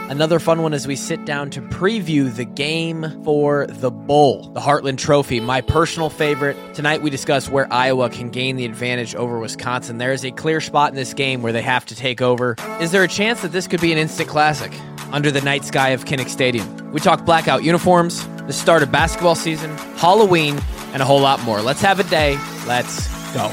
Another fun one as we sit down to preview the game for the Bowl, the Heartland Trophy, my personal favorite. Tonight we discuss where Iowa can gain the advantage over Wisconsin. There is a clear spot in this game where they have to take over. Is there a chance that this could be an instant classic under the night sky of Kinnick Stadium? We talk blackout uniforms, the start of basketball season, Halloween, and a whole lot more. Let's have a day. Let's go.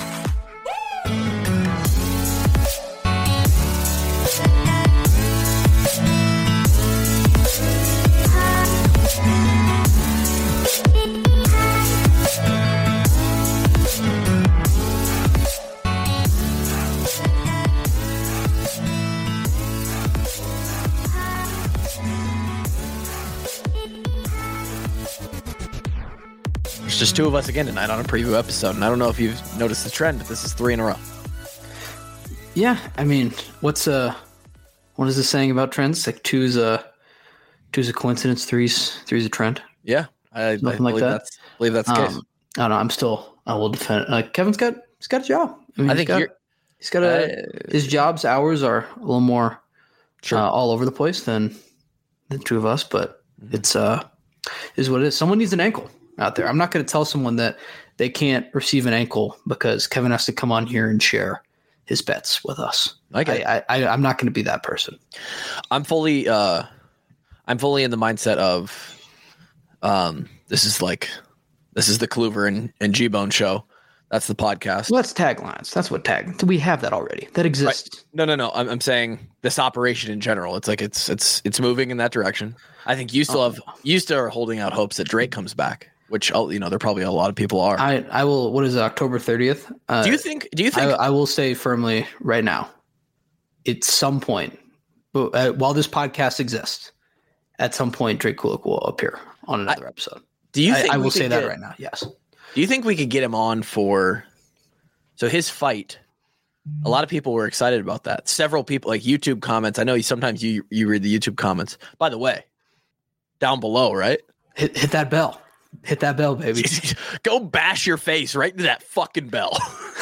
Just two of us again tonight on a preview episode, and I don't know if you've noticed the trend, but this is 3 in a row. Yeah, I mean, what is this saying about trends? Like two's a coincidence, three's a trend. Yeah, I believe that's the case. I don't know. I will defend it. Kevin's got a job. I think he's got his job's hours are a little more all over the place than the two of us, but it's is what it is. Someone needs an ankle out there. I'm not going to tell someone that they can't receive an ankle because Kevin has to come on here and share his bets with us. I'm not going to be that person. I'm fully in the mindset of this is the Kluver and G-Bone show. That's the podcast. Well, that's taglines. That's what we have that already. That exists. Right. No. I'm saying this operation in general. It's like it's moving in that direction. I think you still are holding out hopes that Drake comes back, which there probably a lot of people are. I will. What is it, October 30th? Do you think? I will say firmly right now, at some point, while this podcast exists, at some point Drake Kulik will appear on another episode. Do you think I will say that right now? Yes. Do you think we could get him on for his fight? A lot of people were excited about that. Several people, like YouTube comments. I know sometimes you read the YouTube comments. By the way, down below, right? Hit that bell. Hit that bell, baby. Go bash your face right into that fucking bell.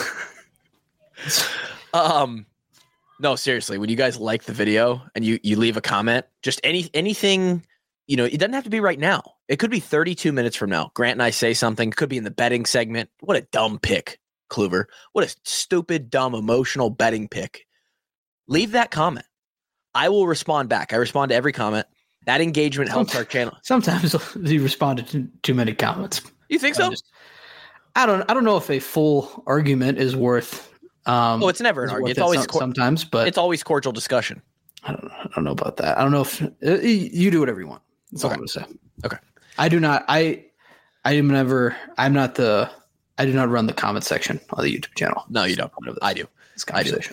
No, seriously, when you guys like the video and you leave a comment, just anything, it doesn't have to be right now. It could be 32 minutes from now. Grant and I say something. It could be in the betting segment. What a dumb pick, Kluver. What a stupid, dumb, emotional betting pick. Leave that comment. I will respond back. I respond to every comment. That engagement helps our channel. Sometimes you respond to too many comments. You think so? I don't know if a full argument is worth. It's never an argument. It's always sometimes, but it's always cordial discussion. I don't know about that. I don't know if you do whatever you want. That's all I'm going to say. Okay. I do not. I do not run the comment section on the YouTube channel. No, you don't. I do. This conversation.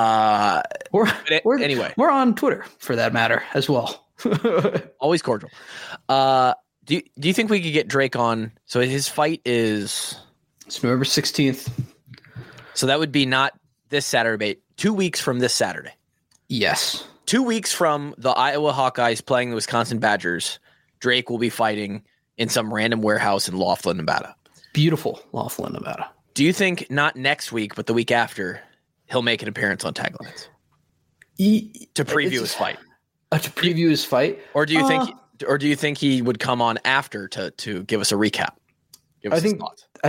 Anyway, we're on Twitter for that matter as well. Always cordial. Do you think we could get Drake on? So his fight is November 16th. So that would be not this Saturday, 2 weeks from this Saturday. Yes. 2 weeks from the Iowa Hawkeyes playing the Wisconsin Badgers, Drake will be fighting in some random warehouse in Laughlin, Nevada. Beautiful Laughlin, Nevada. Do you think not next week, but the week after, he'll make an appearance on Taglines to preview his fight? To preview his fight, or do you think he would come on after to give us a recap? I think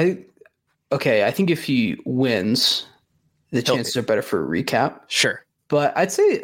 if he wins, the chances are better for a recap. Sure, but I'd say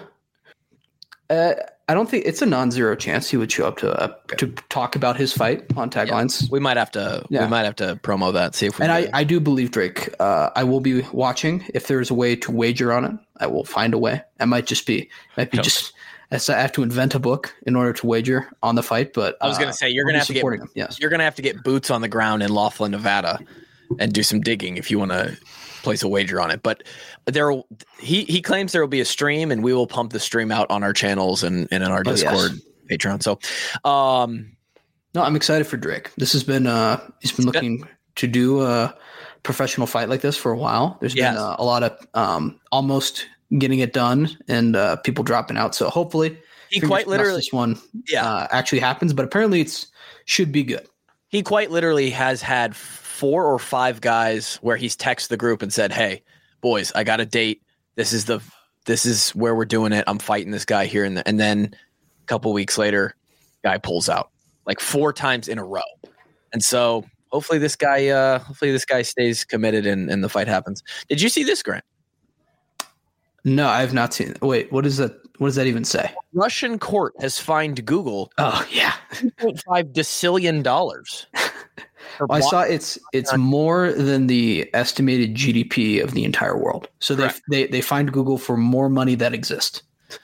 I don't think it's a non-zero chance he would show up to talk about his fight on Taglines. Yeah. We might have to promo that. See if we. And I do believe Drake. I will be watching. If there's a way to wager on it, I will find a way. I might be just. I have to invent a book in order to wager on the fight, but I was going to say you're going to have to get him. Yes. You're going to have to get boots on the ground in Laughlin, Nevada, and do some digging if you want to place a wager on it. But he claims there will be a stream, and we will pump the stream out on our channels and in our Discord, Patreon. So, no, I'm excited for Drake. This has been he's been looking to do a professional fight like this for a while. There's been a lot of almost getting it done and people dropping out. So hopefully he quite literally this one actually happens, but apparently should be good. He quite literally has had 4 or 5 guys where he's texted the group and said, "Hey boys, I got a date. This is where we're doing it. I'm fighting this guy here." And then A couple weeks later, guy pulls out like 4 times in a row. And so hopefully this guy stays committed and the fight happens. Did you see this, Grant? No, I have not seen it. Wait, what is that? What does that even say? Russian court has fined Google. Oh yeah, $2.5 decillion. I saw it's more than the estimated GDP of the entire world. So they fined Google for more money that exists.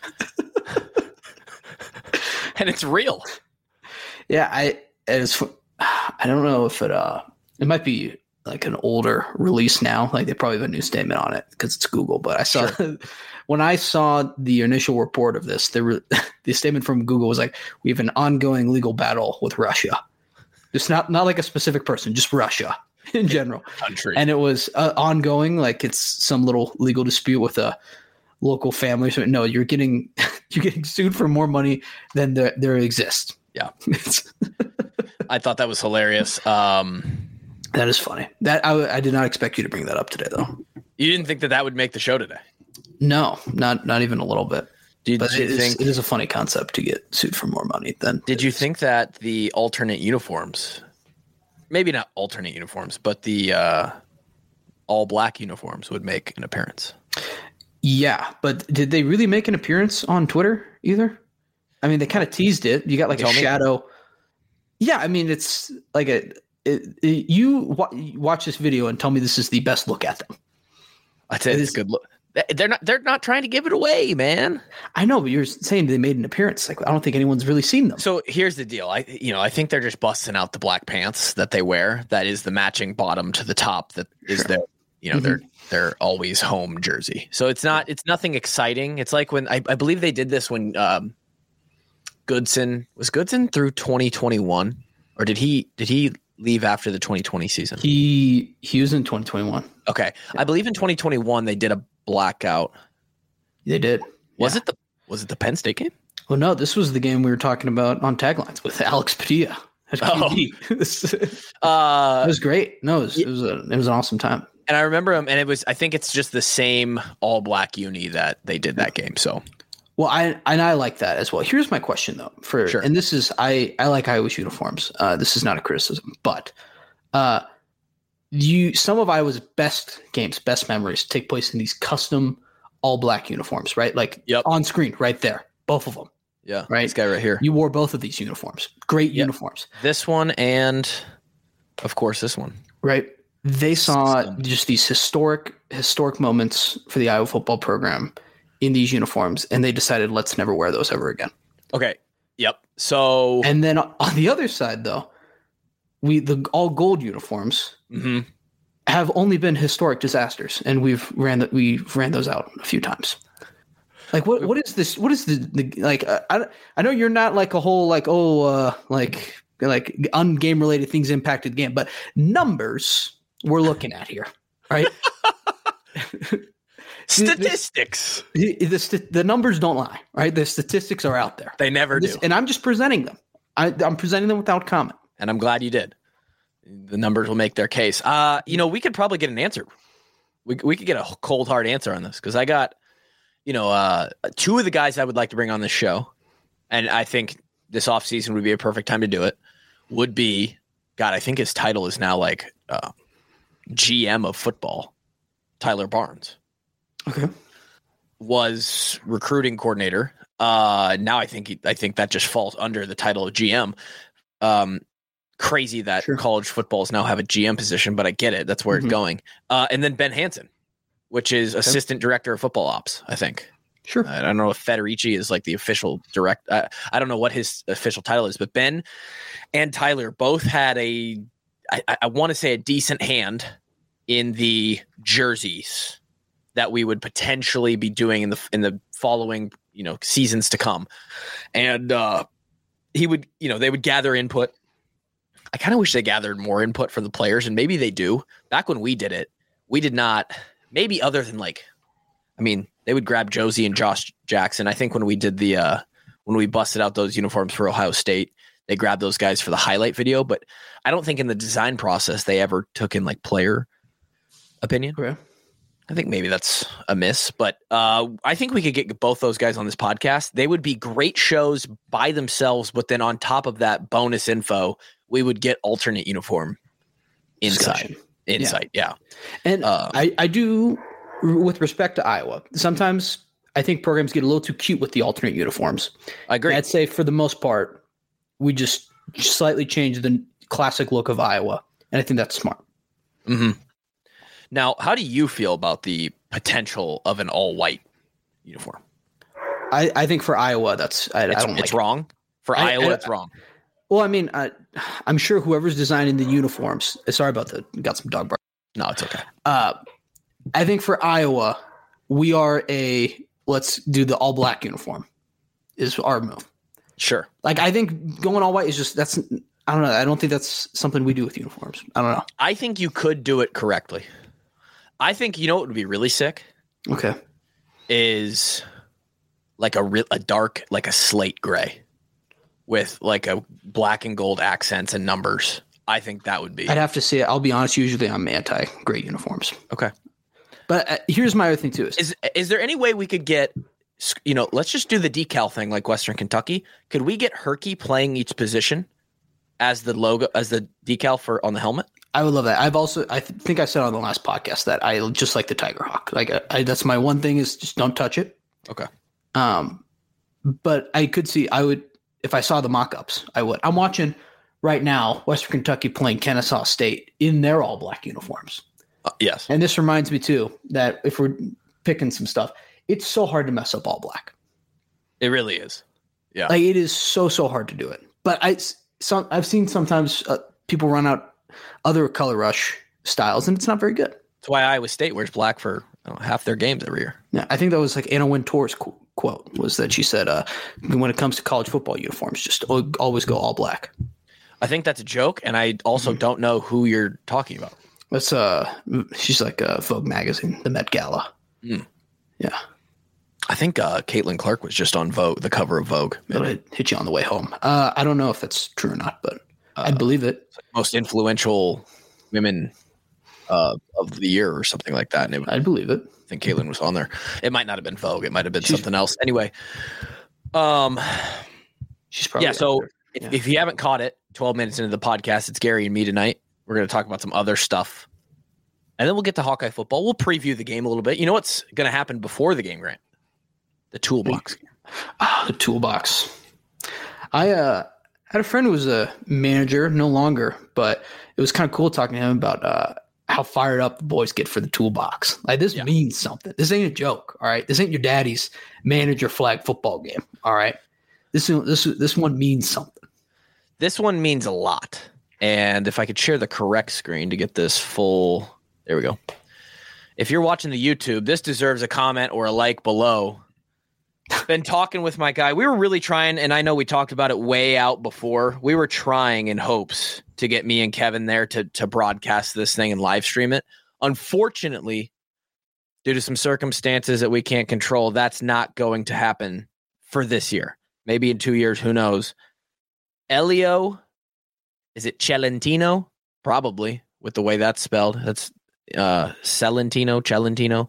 And it's real. Yeah, I don't know if it might be like an older release now. Like they probably have a new statement on it because it's Google. But I saw when I saw the initial report of this, the statement from Google was like, "We have an ongoing legal battle with Russia." Just not like a specific person, just Russia in general. Country. And it was ongoing, like it's some little legal dispute with a local family. So no, you're getting sued for more money than there exists. Yeah. I thought that was hilarious. That is funny. That I did not expect you to bring that up today, though. You didn't think that would make the show today? No, not even a little bit. But it is a funny concept to get sued for more money than. Did you think that the alternate uniforms, maybe not alternate uniforms, but the all black uniforms would make an appearance? Yeah, but did they really make an appearance on Twitter either? I mean, they kind of teased it. You got like a shadow. Yeah, I mean, it's like you watch this video and tell me this is the best look at them. I'd say it's a good look. They're not trying to give it away, man. I know, but you're saying they made an appearance. Like I don't think anyone's really seen them. So here's the deal. I think they're just busting out the black pants that they wear. That is the matching bottom to the top. That is their, they're always home jersey. So it's nothing exciting. It's like when I believe they did this when Goodson through 2021, or did he leave after the 2020 season? He was in 2021. Okay, yeah. I believe in 2021 they did a blackout. They did. Was it the Penn State game? Well, no, this was the game we were talking about on Taglines with Alex Padilla. It was great. No, it was an awesome time. And I remember him, and I think it's just the same all black uni that they did that game. So, well, I like that as well. Here's my question though, and this is I like Iowa's uniforms. This is not a criticism, but some of Iowa's best memories take place in these custom all black uniforms, right? Like on screen right there, both of them. Yeah. Right. This guy right here. You wore both of these uniforms. Great uniforms. This one and of course this one. Right. They saw just these historic moments for the Iowa football program in these uniforms, and they decided let's never wear those ever again. Okay. Yep. So and then on the other side though, the all gold uniforms have only been historic disasters, and we've ran those out a few times. Like what is this? What is the like? I know you're not like a whole like ungame related things impacted the game, but numbers we're looking at here, right? Statistics. The numbers don't lie, right? The statistics are out there. They never do, and I'm just presenting them. I'm presenting them without comment, and I'm glad you did. The numbers will make their case. We could probably get an answer. We could get a cold hard answer on this because I got. Two of the guys I would like to bring on this show, and I think this offseason would be a perfect time to do it, would be, God, I think his title is now like GM of football, Tyler Barnes. Okay. Was recruiting coordinator. Now I think that just falls under the title of GM. Crazy that college footballs now have a GM position, but I get it. That's where it's going. And then Ben Hansen, which is assistant director of football ops, I think. Sure. I don't know if Federici is like the official I don't know what his official title is, but Ben and Tyler both had I want to say a decent hand in the jerseys that we would potentially be doing in the following, seasons to come. And they would gather input. I kind of wish they gathered more input from the players, and maybe they do. Back when we did it, we did not. Maybe other than they would grab Josie and Josh Jackson. I think when we did when we busted out those uniforms for Ohio State, they grabbed those guys for the highlight video. But I don't think in the design process they ever took in like player opinion. Okay. I think maybe that's a miss, but I think we could get both those guys on this podcast. They would be great shows by themselves, but then on top of that bonus info, we would get alternate uniform insight. Yeah. And I do, with respect to Iowa, sometimes I think programs get a little too cute with the alternate uniforms. I agree. I'd say for the most part, we just slightly change the classic look of Iowa, and I think that's smart. Mm-hmm. Now, how do you feel about the potential of an all-white uniform? I think for Iowa, it's wrong. For Iowa, it's wrong. Well, I mean, I'm sure whoever's designing the uniforms. Sorry about that. Got some dog bark. No, it's okay. I think for Iowa, we are let's do the all-black uniform is our move. Sure. Like, I think going all white is just I don't know. I don't think that's something we do with uniforms. I don't know. I think you could do it correctly. I think, you know what would be really sick? Okay. Is like a dark, like a slate gray with like a black and gold accents and numbers. I think that would be. I'd have to say, I'll be honest, usually I'm anti-gray uniforms. Okay. But here's my other thing too. Is there any way we could get, let's just do the decal thing like Western Kentucky. Could we get Herky playing each position as the logo, as the decal on the helmet? I would love that. I think I said on the last podcast that I just like the Tiger Hawk. Like that's my one thing is just don't touch it. Okay. But I could see, if I saw the mock-ups, I would. I'm watching right now Western Kentucky playing Kennesaw State in their all black uniforms. Yes. And this reminds me too that if we're picking some stuff, it's so hard to mess up all black. It really is. Yeah. Like it is so hard to do it. But I've seen sometimes people run out other color rush styles, and it's not very good. That's why Iowa State wears black for half their games every year. Yeah, I think that was like Anna Wintour's quote was that she said, when it comes to college football uniforms, just always go all black. I think that's a joke, and I also don't know who you're talking about. That's she's like Vogue magazine, the Met Gala. Mm. Yeah. I think Caitlin Clark was just on Vogue, the cover of Vogue. It'll hit you on the way home. I don't know if that's true or not, but I believe it. Most influential women of the year or something like that. And I believe it. I think Caitlin was on there. It might not have been Vogue. It might have been something else. Anyway, she's probably So if you haven't caught it, 12 minutes into the podcast, it's Gary and me tonight. We're going to talk about some other stuff, and then we'll get to Hawkeye football. We'll preview the game a little bit. You know what's going to happen before the game, Grant? The toolbox. The toolbox. I had a friend who was a manager, no longer, but it was kind of cool talking to him about how fired up the boys get for the toolbox. Like this means something. This ain't a joke. All right. This ain't your daddy's manager flag football game. All right. This one means something. This one means a lot. And if I could share the correct screen to get this full, there we go. If you're watching the YouTube, this deserves a comment or a like below. Been talking with my guy. We were really trying, and I know we talked about it way out before. We were trying in hopes to get me and Kevin there to broadcast this thing and live stream it. Unfortunately, due to some circumstances that we can't control, that's not going to happen for this year. Maybe in 2 years, who knows? Elio, is it Celentino? Probably, with the way that's spelled. That's Celentino.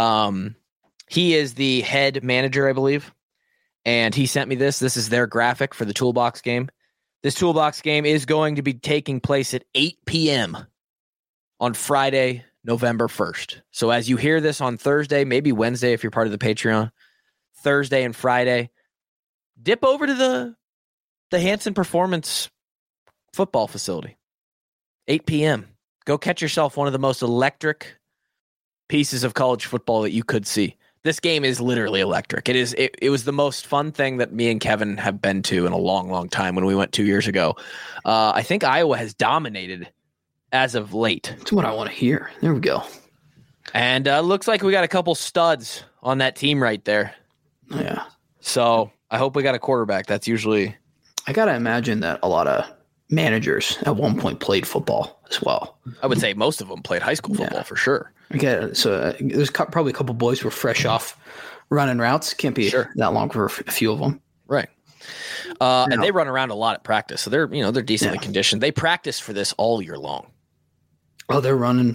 He is the head manager, I believe, and he sent me this. This is their graphic for the Toolbox game. This Toolbox game is going to be taking place at 8 p.m. on Friday, November 1st. So as you hear this on Thursday, maybe Wednesday if you're part of the Patreon, Thursday and Friday, dip over to the Hanson Performance football facility. 8 p.m. Go catch yourself one of the most electric pieces of college football that you could see. This game is literally electric. It was the most fun thing that me and Kevin have been to in a long, long time when we went 2 years ago. I think Iowa has dominated as of late. That's what I want to hear. There we go. And looks like we got a couple studs on that team right there. Yeah. So I hope we got a quarterback. That's usually... I got to imagine that a lot of managers at one point played football as well. I would say most of them played high school football for sure. Okay, so there's probably a couple boys who were fresh off running routes. Can't be that long for a few of them, right? And they run around a lot at practice, so they're decently conditioned. They practice for this all year long. Oh, they're running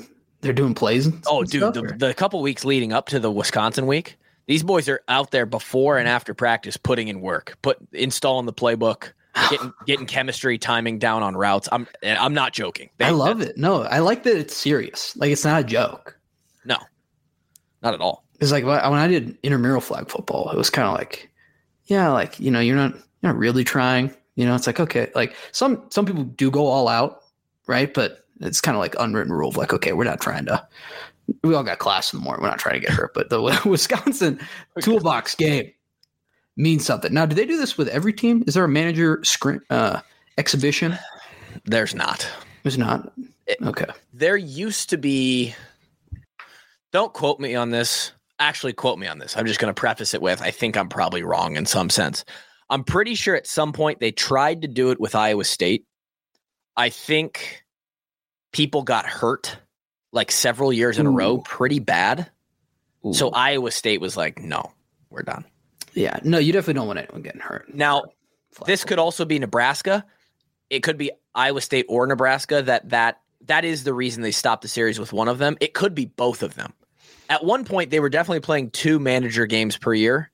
they're doing plays. Oh, dude, the couple weeks leading up to the Wisconsin week, these boys are out there before and after practice putting in work, installing the playbook, getting chemistry, timing down on routes. I'm not joking. I love it. No, I like that it's serious. Like, it's not a joke. No, not at all. It's like when I did intramural flag football, it was kind of like, yeah, like, you know, you're not really trying. You know, it's like, okay, like some people do go all out, right? But it's kind of like unwritten rule of like, okay, we're not trying to. We all got class in the morning. We're not trying to get hurt. But the Wisconsin toolbox game means something. Now, do they do this with every team? Is there a manager exhibition? There's not. There's not. Okay. There used to be. Don't quote me on this. Actually, quote me on this. I'm just going to preface it with, I think I'm probably wrong in some sense. I'm pretty sure at some point they tried to do it with Iowa State. I think people got hurt like several years in a row pretty bad. Ooh. So Iowa State was like, no, we're done. Yeah, no, you definitely don't want anyone getting hurt. Now, this could also be Nebraska. It could be Iowa State or Nebraska. That is the reason they stopped the series with one of them. It could be both of them. At one point, they were definitely playing 2 manager games per year.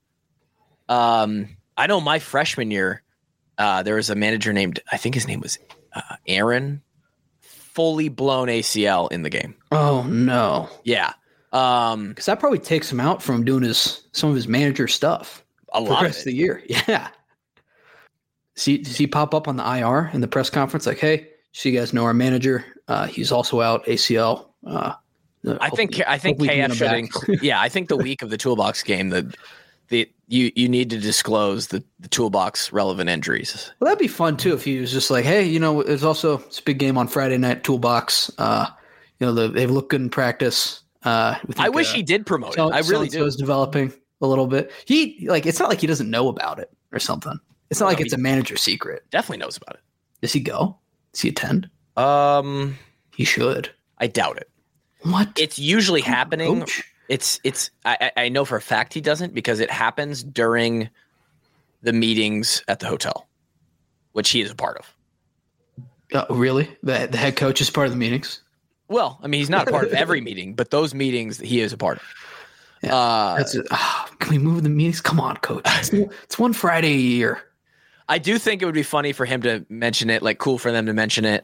I know my freshman year, there was a manager named, I think his name was Aaron, fully blown ACL in the game. Oh, no. Yeah. Because that probably takes him out from doing some of his manager stuff a lot the rest of the year. Yeah. Does he pop up on the IR in the press conference like, hey, so you guys know our manager, he's also out ACL. I think KF should. Yeah, I think the week of the toolbox game, you need to disclose the toolbox relevant injuries. Well, that'd be fun too if he was just like, hey, you know, it's a big game on Friday night. Toolbox. You know, they've looked good in practice. I wish he did promote it. I really do. Was developing a little bit. It's not like he doesn't know about it or something. It's not like it's a manager secret. Definitely knows about it. Does he go? Does he attend? He should. I doubt it. What? It's usually happening. Coach? I know for a fact he doesn't because it happens during the meetings at the hotel, which he is a part of. Really? The head coach is part of the meetings? Well, I mean, he's not a part of every meeting, but those meetings he is a part of. Yeah, can we move the meetings? Come on, coach. It's one Friday a year. I do think it would be funny for him to mention it, like cool for them to mention it.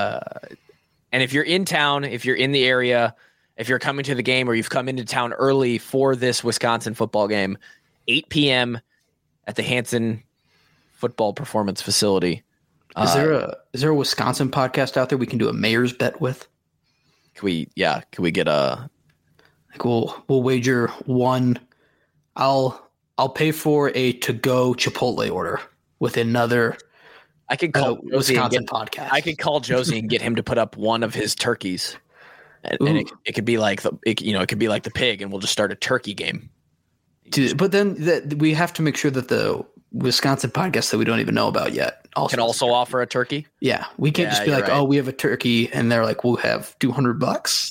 And if you're in town, if you're in the area, if you're coming to the game or you've come into town early for this Wisconsin football game, 8 p.m. at the Hanson Football Performance Facility. Is there a Wisconsin podcast out there we can do a mayor's bet with? Can we get a? Like we'll wager one. I'll pay for a to-go Chipotle order with another. I could call Wisconsin podcast. I could call Josie and get him to put up one of his turkeys, and it could be like it could be like the pig, and we'll just start a turkey game. Dude, but then we have to make sure that the Wisconsin podcast that we don't even know about yet can also offer a turkey. Yeah, we can't just be like, oh, we have a turkey, and they're like, we'll have $200.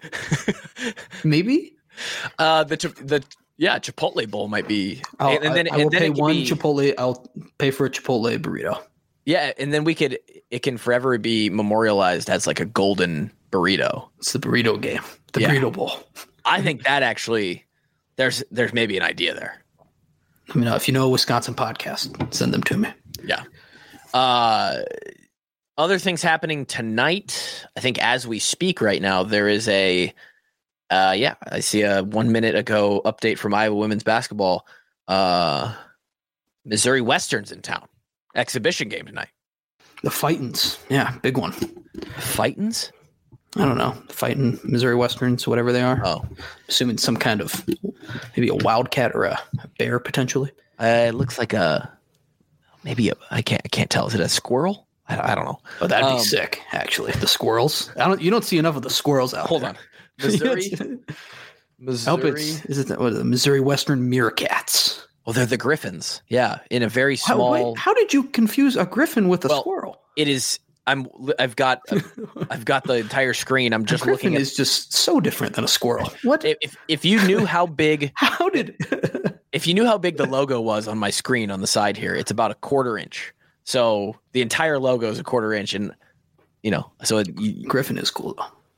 Maybe. Chipotle bowl might be. I will pay one Chipotle. I'll pay for a Chipotle burrito. Yeah, and then it can forever be memorialized as like a golden burrito. It's the burrito game, burrito bowl. I think that actually, there's maybe an idea there. Let me know if you know a Wisconsin podcast. Send them to me. Yeah. Other things happening tonight. I think as we speak right now, there is I see a 1 minute ago update from Iowa women's basketball. Missouri Western's in town. Exhibition game tonight. The Fightins. Yeah, big one. Fightins? I don't know. Fighting Missouri Westerns, whatever they are. Oh. Assuming some kind of maybe a wildcat or a bear potentially. It looks like I can't tell. Is it a squirrel? I don't know. Oh, that'd be sick, actually. The squirrels. You don't see enough of the squirrels out there. Hold on. Missouri. I hope the Missouri Western Meerkats. Well, they're the Griffins. Yeah, in a very small. How did you confuse a griffin with a squirrel? It is. I've got the entire screen. I'm just looking. Griffin is just so different than a squirrel. What? If you knew how big? If you knew how big the logo was on my screen on the side here, it's about a 1/4 inch. So the entire logo is a 1/4 inch, and so Griffin is cool though.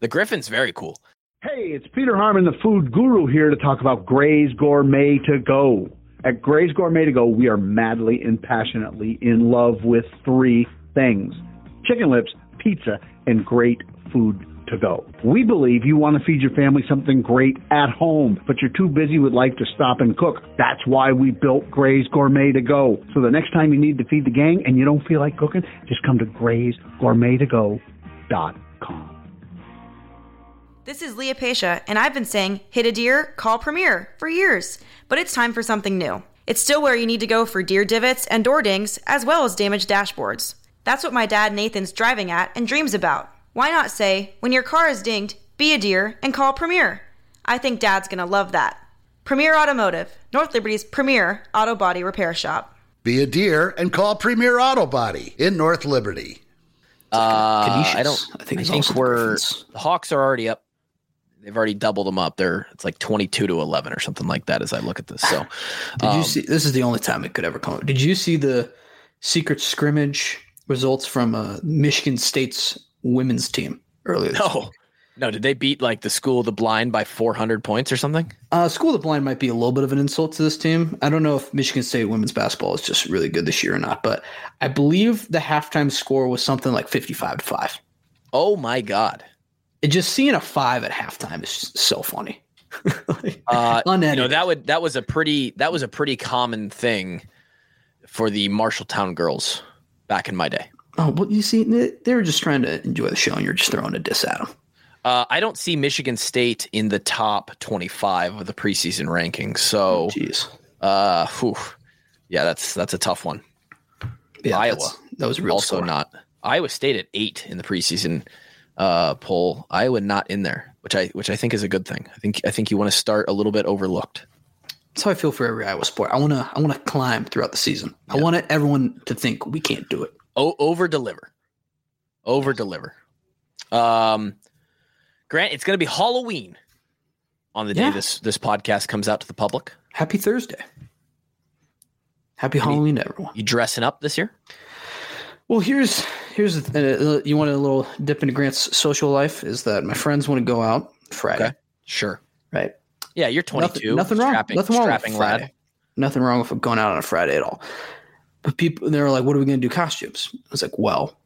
The Griffin's very cool. Hey, it's Peter Harmon, the food guru, here to talk about Gray's Gourmet To Go. At Gray's Gourmet To Go, we are madly and passionately in love with 3 things: chicken lips, pizza, and great food to go. We believe you want to feed your family something great at home, but you're too busy with life to stop and cook. That's why we built Gray's Gourmet To Go. So the next time you need to feed the gang and you don't feel like cooking, just come to graysgourmettogo.com. This is Leah Pasha, and I've been saying, hit a deer, call Premier for years. But it's time for something new. It's still where you need to go for deer divots and door dings, as well as damaged dashboards. That's what my dad Nathan's driving at and dreams about. Why not say, when your car is dinged, be a deer and call Premier? I think Dad's going to love that. Premier Automotive, North Liberty's premier auto body repair shop. Be a deer and call Premier Auto Body in North Liberty. I think the Hawks are already up. They've already doubled them up. It's like 22-11 or something like that as I look at this. So, did you see? This is the only time it could ever come up. Did you see the secret scrimmage results from Michigan State's women's team earlier this week? No. Did they beat like the School of the Blind by 400 points or something? School of the Blind might be a little bit of an insult to this team. I don't know if Michigan State women's basketball is just really good this year or not, but I believe the halftime score was something like 55-5. Oh my God. Just seeing a 5 at halftime is just so funny. That was a pretty common thing for the Marshalltown girls back in my day. Oh, well, you see, they were just trying to enjoy the show, and you're just throwing a diss at them. I don't see Michigan State in the top 25 of the preseason rankings. So, that's a tough one. Yeah, Iowa, that was real also score. Not Iowa State at 8 in the preseason poll. Iowa not in there, which I think is a good thing. I think you want to start a little bit overlooked. That's how I feel for every Iowa sport. I want to climb throughout the season. Yeah. I want everyone to think we can't do it. Over deliver. Grant, it's going to be Halloween on the day this podcast comes out to the public. Happy Thursday. Happy Halloween to everyone. You dressing up this year? Well, here's you want a little dip into Grant's social life is that my friends want to go out Friday. Okay. Sure. Right. Yeah, you're 22. Nothing wrong. Nothing wrong with Friday. Lad. Nothing wrong with going out on a Friday at all. But they were like, "What are we going to do costumes?" I was like, "Well,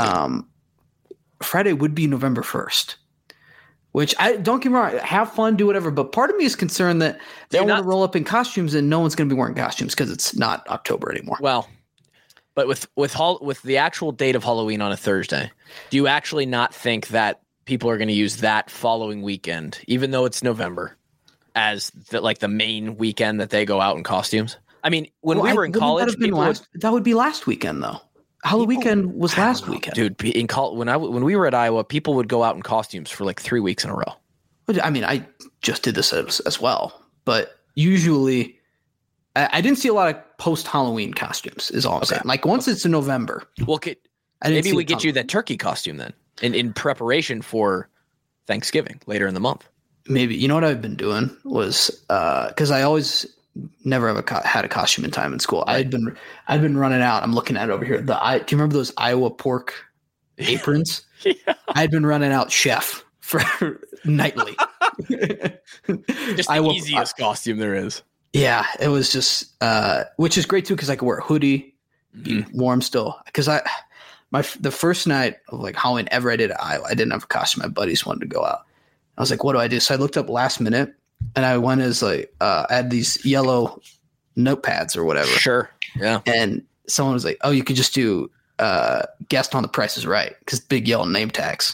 Friday would be November 1st." Which I don't get me wrong, have fun, do whatever. But part of me is concerned that they want to roll up in costumes and no one's going to be wearing costumes because it's not October anymore. Well, but with the actual date of Halloween on a Thursday, do you actually not think that people are going to use that following weekend, even though it's November, as the main weekend that they go out in costumes? I mean, when we were in college, that would be last weekend though. Halloween weekend was last weekend, dude. When we were at Iowa, people would go out in costumes for like 3 weeks in a row. I mean, I just did this as well, but usually I didn't see a lot of post-Halloween costumes. Is all I'm saying. Like once it's in November, maybe we get you that turkey costume then, in preparation for Thanksgiving later in the month. Maybe. You know what I've been doing was because I always never had a costume in time in school. Right. I'd been running out. I'm looking at it over here. Do you remember those Iowa pork aprons? Yeah. I'd been running out chef for nightly. Just the easiest costume there is. Yeah, it was just which is great too because I could wear a hoodie, be warm still. Because the first night of like Halloween ever I did at Iowa, I didn't have a costume. My buddies wanted to go out. I was like, what do I do? So I looked up last minute. And I went as I had these yellow notepads or whatever. Sure. Yeah. And someone was like, oh, you could just do guest on The Price is Right because big yellow name tags.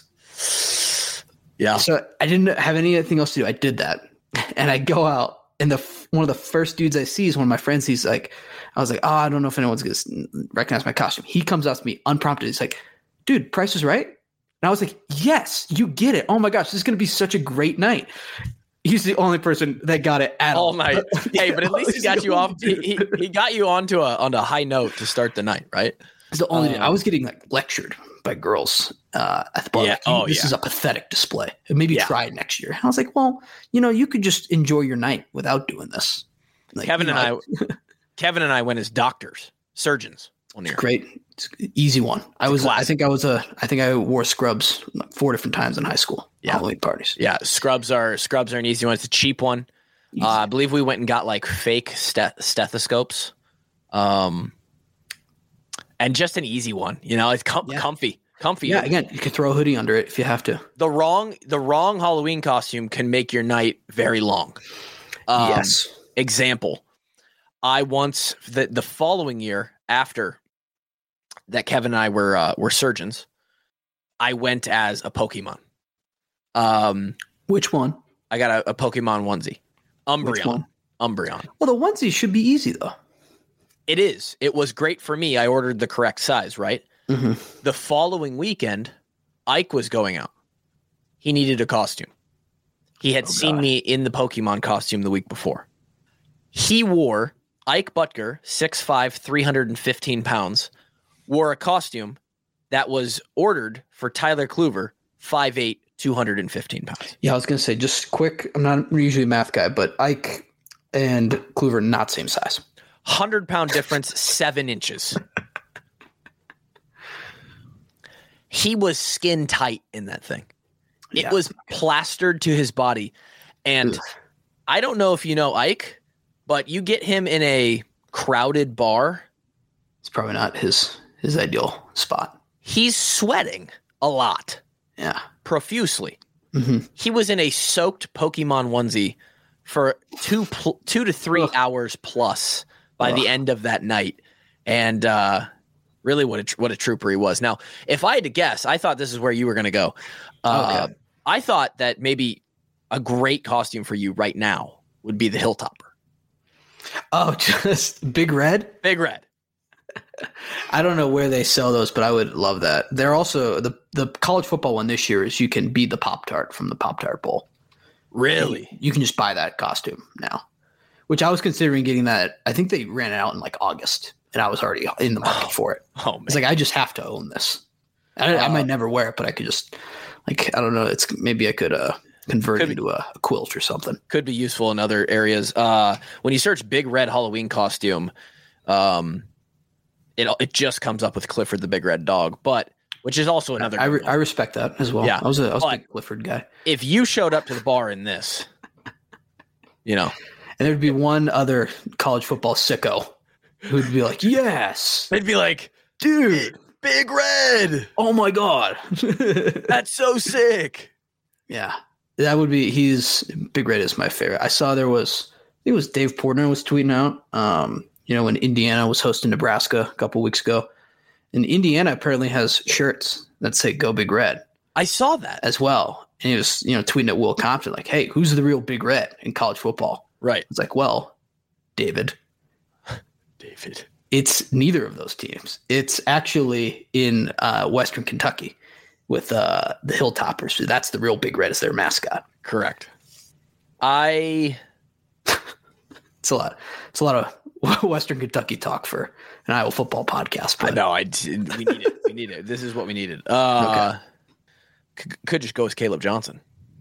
Yeah. So I didn't have anything else to do. I did that. And I go out and one of the first dudes I see is one of my friends. He's like, I was like, oh, I don't know if anyone's going to recognize my costume. He comes out to me unprompted. He's like, dude, Price is Right? And I was like, yes, you get it. Oh my gosh, this is going to be such a great night. He's the only person that got it at all night. Hey, but at least he got you off. He got you onto a high note to start the night, right? It's the only. I was getting lectured by girls at the bar. Yeah. This is a pathetic display. Maybe try it next year. And I was like, well, you could just enjoy your night without doing this. Kevin and I went as doctors, surgeons one year. Great. It's an easy one. I think I wore scrubs 4 different times in high school. Halloween parties. Yeah, scrubs are an easy one. It's a cheap one. I believe we went and got like fake stethoscopes, and just an easy one. It's comfy. Yeah, again, you could throw a hoodie under it if you have to. The wrong Halloween costume can make your night very long. Yes. Example: I once the following year after that, Kevin and I were surgeons. I went as a Pokemon. Which one? I got a Pokemon onesie. Umbreon. Which one? Umbreon. Well, the onesie should be easy though. It is. It was great for me. I ordered the correct size, right? Mm-hmm. The following weekend, Ike was going out. He needed a costume. He had seen me in the Pokemon costume the week before. He wore, Ike Butker, 6'5", 315 pounds, wore a costume that was ordered for Tyler Kluver, 5'8", 215 pounds. Yeah, I was going to say, just quick, I'm not usually a math guy, but Ike and Kluver, not same size. 100-pound difference, 7 inches. He was skin tight in that thing. It was plastered to his body. And I don't know if you know Ike, but you get him in a crowded bar. It's probably not his ideal spot. He's sweating a lot. Yeah. Profusely. Mm-hmm. He was in a soaked Pokemon onesie for 2 to 3 hours plus by the end of that night. And really what a trooper he was. Now, if I had to guess, I thought this is where you were going to go. I thought that maybe a great costume for you right now would be the Hilltopper. Oh, just Big Red? Big Red. I don't know where they sell those, but I would love that. They're also the college football one this year is you can be the Pop-Tart from the Pop-Tart Bowl. Really? You can just buy that costume now, which I was considering getting that. I think they ran it out in like August, and I was already in the market for it. Oh, man. It's like, I just have to own this. I might never wear it, but I could just, like, I don't know. Maybe I could convert it into a quilt or something. Could be useful in other areas. When you search Big Red Halloween costume, it just comes up with Clifford the Big Red Dog, which is also another. I respect that as well. Yeah, I was a big Clifford guy. If you showed up to the bar in this, and there'd be one other college football sicko who'd be like, "Yes," they'd be like, "Dude, Big Red! Oh my god, that's so sick!" Yeah, that would be. Big Red is my favorite. I saw it was Dave Portner was tweeting out. When Indiana was hosting Nebraska a couple weeks ago, and Indiana apparently has shirts that say "Go Big Red." I saw that as well, and he was tweeting at Will Compton like, "Hey, who's the real Big Red in college football?" Right. It's like, well, David. It's neither of those teams. It's actually in Western Kentucky with the Hilltoppers. So that's the real Big Red as their mascot. Correct. It's a lot of Western Kentucky talk for an Iowa football podcast. But. I know. We need it. We need it. This is what we needed. Okay. Could just go with Caleb Johnson.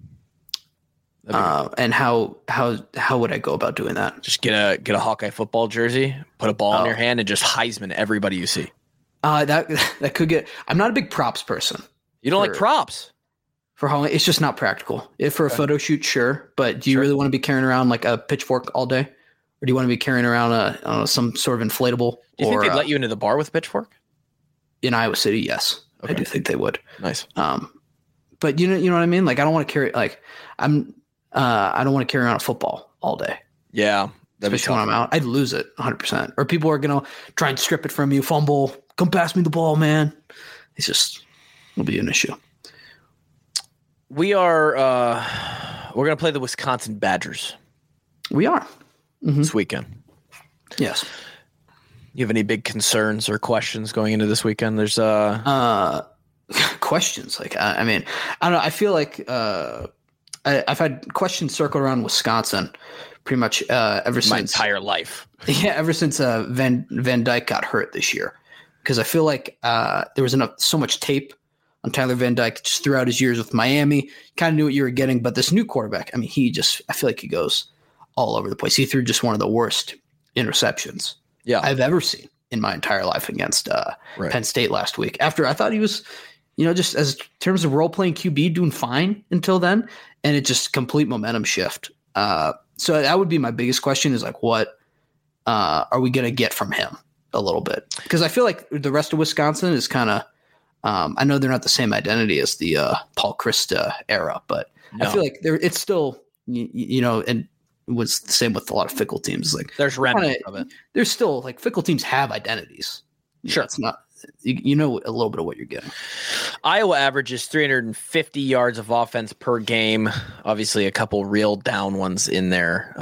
And how would I go about doing that? Just get a Hawkeye football jersey, put a ball in your hand, and just Heisman everybody you see. That could get. I'm not a big props person. You don't like props for Halloween? It's just not practical. If for a photo shoot, sure, but do you really want to be carrying around like a pitchfork all day, or do you want to be carrying around some sort of inflatable? Do you think they'd let you into the bar with a pitchfork? In Iowa City, yes, okay. I do think they would. Nice. But you know what I mean? Like I don't want to carry I don't want to carry around a football all day. Yeah. Especially when I'm out. I'd lose it 100%. Or people are going to try and strip it from you, fumble, come pass me the ball, man. It'll be an issue. We're going to play the Wisconsin Badgers. We are. This weekend. Yes. You have any big concerns or questions going into this weekend? There's questions. Like, I mean, I don't know. I feel like I've had questions circled around Wisconsin pretty much ever since my entire life. Yeah, ever since Van Dyke got hurt this year, because I feel like there was so much tape on Tyler Van Dyke just throughout his years with Miami. Kind of knew what you were getting, but this new quarterback, I mean, I feel like he goes all over the place. He threw just one of the worst interceptions I've ever seen in my entire life against Penn State last week. After I thought he was, just as in terms of role-playing QB, doing fine until then, and it just complete momentum shift. So that would be my biggest question is like, what are we going to get from him a little bit? Because I feel like the rest of Wisconsin is kind of I know they're not the same identity as the Paul Christa era, but I feel like it's still, and it was the same with a lot of Fickle teams. Like there's remnants of it. There's still like Fickle teams have identities. Sure. It's not, a little bit of what you're getting. Iowa averages 350 yards of offense per game. Obviously a couple real down ones in there.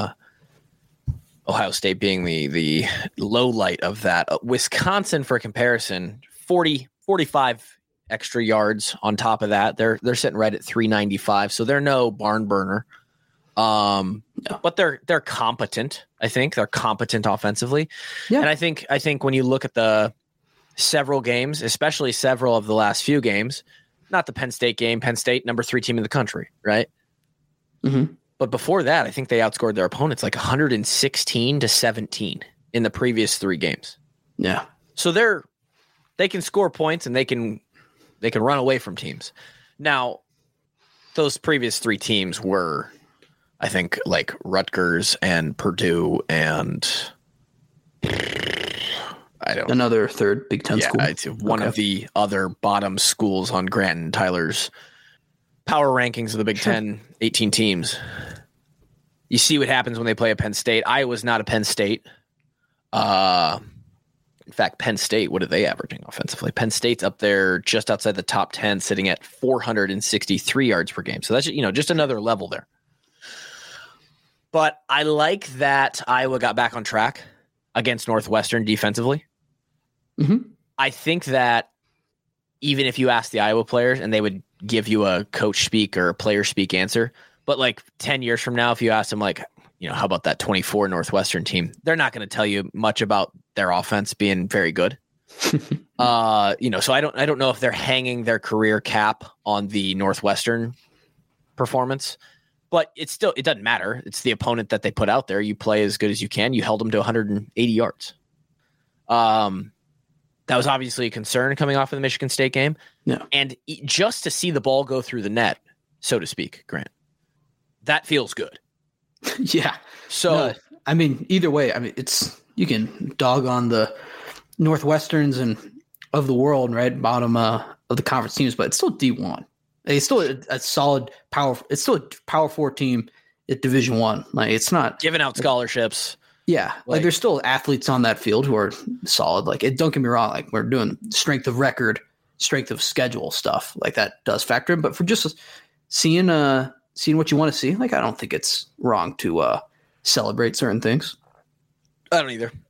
Ohio State being the low light of that. Wisconsin, for comparison, 45 extra yards on top of that. They're sitting right at 395, so they're no barn burner. But they're competent. I think they're competent offensively. Yeah. And I think when you look at the several games, especially several of the last few games, not the Penn State game, Penn State number 3 team in the country, right? Mm-hmm. But before that, I think they outscored their opponents like 116-17 in the previous 3 games. Yeah. So they can score points and they can run away from teams. Now, those previous 3 teams were, I think, like Rutgers and Purdue and another third Big Ten school. It's one of the other bottom schools on Grant and Tyler's power rankings of the Big Ten, 18 teams. You see what happens when they play a Penn State. Iowa's not a Penn State. In fact, Penn State, what are they averaging offensively? Penn State's up there just outside the top 10, sitting at 463 yards per game. So that's, just another level there. But I like that Iowa got back on track against Northwestern defensively. Mm-hmm. I think that even if you ask the Iowa players and they would give you a coach speak or a player speak answer, but like 10 years from now, if you ask them like, how about that 24 Northwestern team? They're not going to tell you much about their offense being very good. So I don't know if they're hanging their career cap on the Northwestern performance, but it doesn't matter. It's the opponent that they put out there. You play as good as you can. You held them to 180 yards. That was obviously a concern coming off of the Michigan State game. Yeah. And just to see the ball go through the net, so to speak, Grant, that feels good. Yeah. So, either way, you can dog on the Northwesterns and of the world, right? Bottom of the conference teams, but it's still D1. It's still a solid power. It's still a Power 4 team at Division I. Like it's not giving out scholarships. Yeah, like there's still athletes on that field who are solid. Like don't get me wrong, like we're doing strength of record, strength of schedule stuff. Like that does factor in, but for just seeing what you want to see, like I don't think it's wrong to celebrate certain things. I don't either.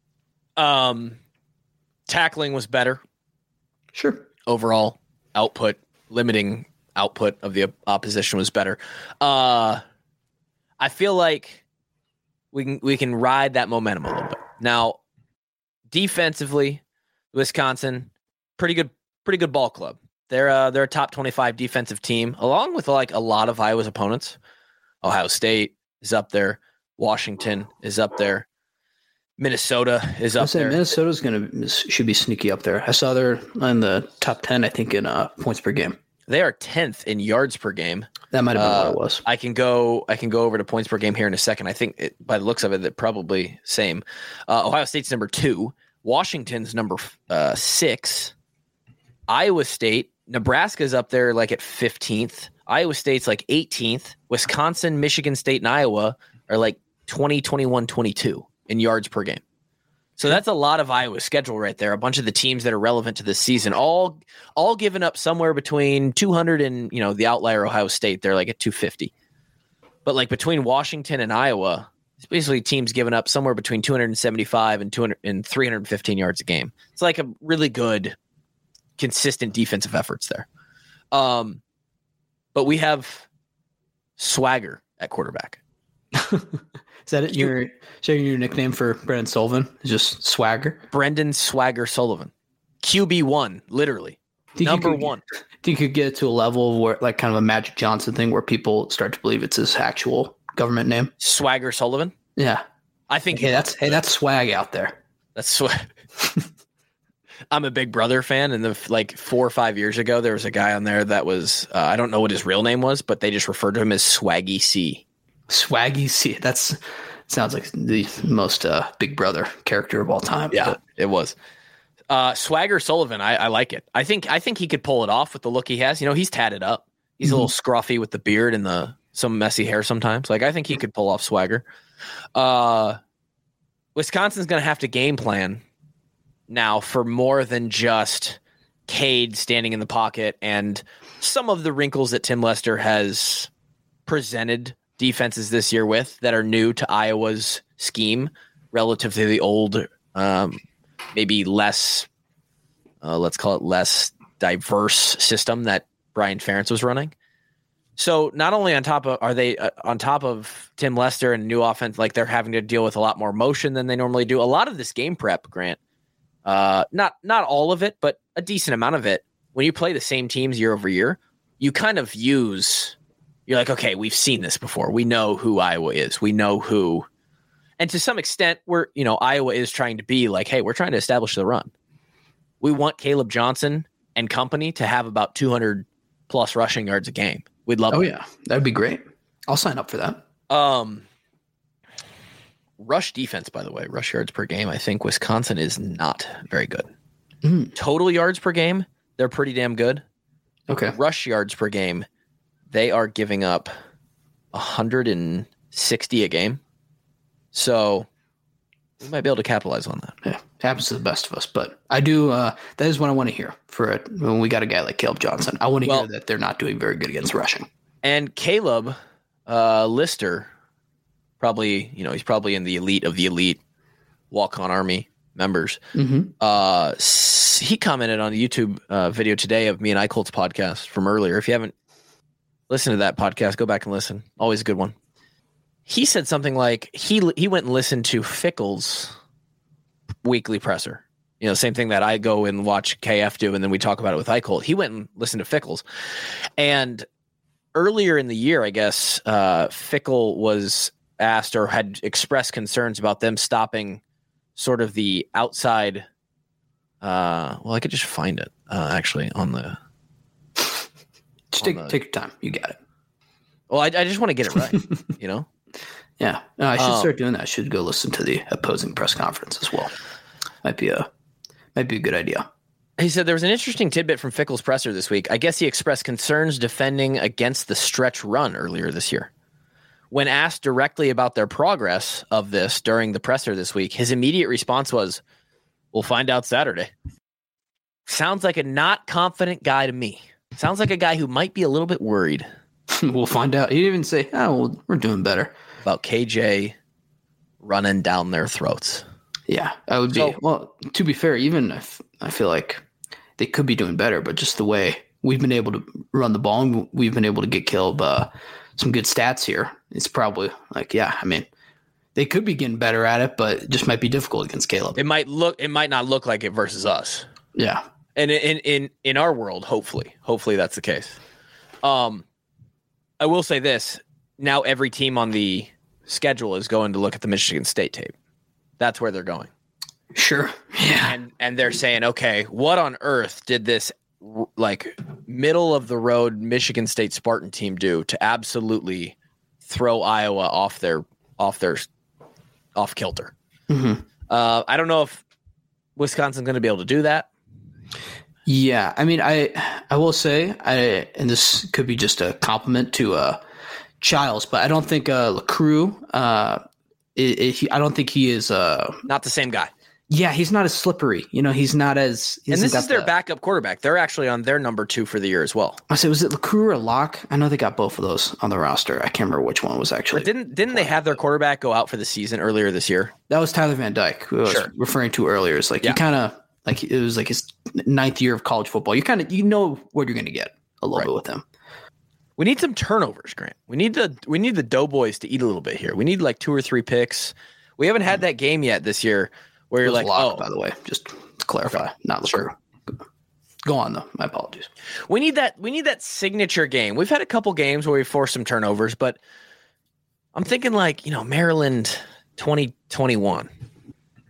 Tackling was better. Sure. Overall output, limiting output of the opposition was better. I feel like we can ride that momentum a little bit. Now, defensively, Wisconsin, pretty good ball club. They're a top 25 defensive team, along with like a lot of Iowa's opponents. Ohio State is up there. Washington is up there. Minnesota is up there. Minnesota's should be sneaky up there. I saw they're in the top 10, I think, in points per game. They are 10th in yards per game. That might have been what it was. I can go over to points per game here in a second. I think by the looks of it, they're probably same. Ohio State's number 2. Washington's number 6. Iowa State, Nebraska's up there like at 15th. Iowa State's like 18th. Wisconsin, Michigan State, and Iowa are like 20, 21, 22 in yards per game. So that's a lot of Iowa's schedule right there. A bunch of the teams that are relevant to this season, all giving up somewhere between 200 and, the outlier Ohio State, they're like at 250. But like between Washington and Iowa, it's basically teams giving up somewhere between 275 and 315 yards a game. It's like a really good, consistent defensive efforts there. But we have swagger at quarterback. Is that it? Your nickname for Brendan Sullivan? Just Swagger? Brendan Swagger Sullivan. QB1, literally. Number 1. Do you could get to a level where, like, kind of a Magic Johnson thing where people start to believe it's his actual government name? Swagger Sullivan? Yeah. I think that's swag out there. That's what I'm a Big Brother fan. And 4 or 5 years ago, there was a guy on there that was, I don't know what his real name was, but they just referred to him as Swaggy C. Swaggy C. Sounds like the most Big Brother character of all time. Yeah, it was. Swagger Sullivan, I like it. I think he could pull it off with the look he has. He's tatted up. He's a little scruffy with the beard and some messy hair sometimes. I think he could pull off Swagger. Wisconsin's going to have to game plan now for more than just Cade standing in the pocket and some of the wrinkles that Tim Lester has presented defenses this year with that are new to Iowa's scheme relative to the old, maybe less, let's call it less diverse system that Brian Ferentz was running. So not only on top of Tim Lester and new offense, they're having to deal with a lot more motion than they normally do. A lot of this game prep, Grant, not all of it, but a decent amount of it. When you play the same teams year over year, you kind of you're like, okay, we've seen this before. We know who Iowa is. We know who, and to some extent, Iowa is trying to be like, hey, we're trying to establish the run. We want Caleb Johnson and company to have about 200 plus rushing yards a game. We'd love it. Oh, yeah. That'd be great. I'll sign up for that. Rush defense, by the way, rush yards per game. I think Wisconsin is not very good. Total yards per game, they're pretty damn good. Okay. Rush yards per game, they are giving up 160 a game. So we might be able to capitalize on that. Yeah, happens to the best of us. But I do. That is what I want to hear for it when we got a guy like Caleb Johnson. I want to hear that they're not doing very good against rushing. And Caleb Lister, probably, he's probably in the elite of the elite walk-on Army members. He commented on a YouTube video today of me and Eicholt's podcast from earlier. If you haven't listened to that podcast, go back and listen. Always a good one. He said something like he went and listened to Fickell's weekly presser. Same thing that I go and watch KF do, and then we talk about it with Eicholt. He went and listened to Fickell's. And earlier in the year, I guess, Fickell was asked or had expressed concerns about them stopping sort of the outside. I could just find it actually on the. Just take your time. You got it. Well, I just want to get it right, Yeah, no, I should start doing that. I should go listen to the opposing press conference as well. Might be a good idea. He said there was an interesting tidbit from Fickell's presser this week. I guess he expressed concerns defending against the stretch run earlier this year. When asked directly about their progress of this during the presser this week, his immediate response was, "We'll find out Saturday." Sounds like a not confident guy to me. Sounds like a guy who might be a little bit worried. We'll find out. He didn't even say, we're doing better. About KJ running down their throats. Yeah, I would be. Well, to be fair, even if I feel like they could be doing better, but just the way we've been able to run the ball and we've been able to get Caleb some good stats here, it's probably they could be getting better at it, but it just might be difficult against Caleb. It might not look like it versus us. Yeah. And in our world, hopefully that's the case. I will say this. Now every team on the schedule is going to look at the Michigan State tape. That's where they're going. Sure. Yeah. And they're saying, okay, what on earth did this middle of the road Michigan State Spartan team do to absolutely throw Iowa off kilter? Mm-hmm. I don't know if Wisconsin's going to be able to do that. Yeah, I will say, and this could be just a compliment to Childs, but I don't think LaCrue. I don't think he is not the same guy. Yeah, he's not as slippery. He's not as. And this is their backup quarterback. They're actually on their number 2 for the year as well. I said, was it LaCrue or Locke? I know they got both of those on the roster. I can't remember which one was actually. But didn't they have their quarterback go out for the season earlier this year? That was Tyler Van Dyke, who I was referring to earlier. It's like you kind of. It was like his 9th year of college football. You know what you're going to get a little bit with him. We need some turnovers, Grant. We need the Doughboys to eat a little bit here. We need 2 or 3 picks. We haven't had that game yet this year where you're Locke, by the way, just to clarify, not LaCrue. Go on though. My apologies. We need that signature game. We've had a couple games where we forced some turnovers, but I'm thinking Maryland 2021.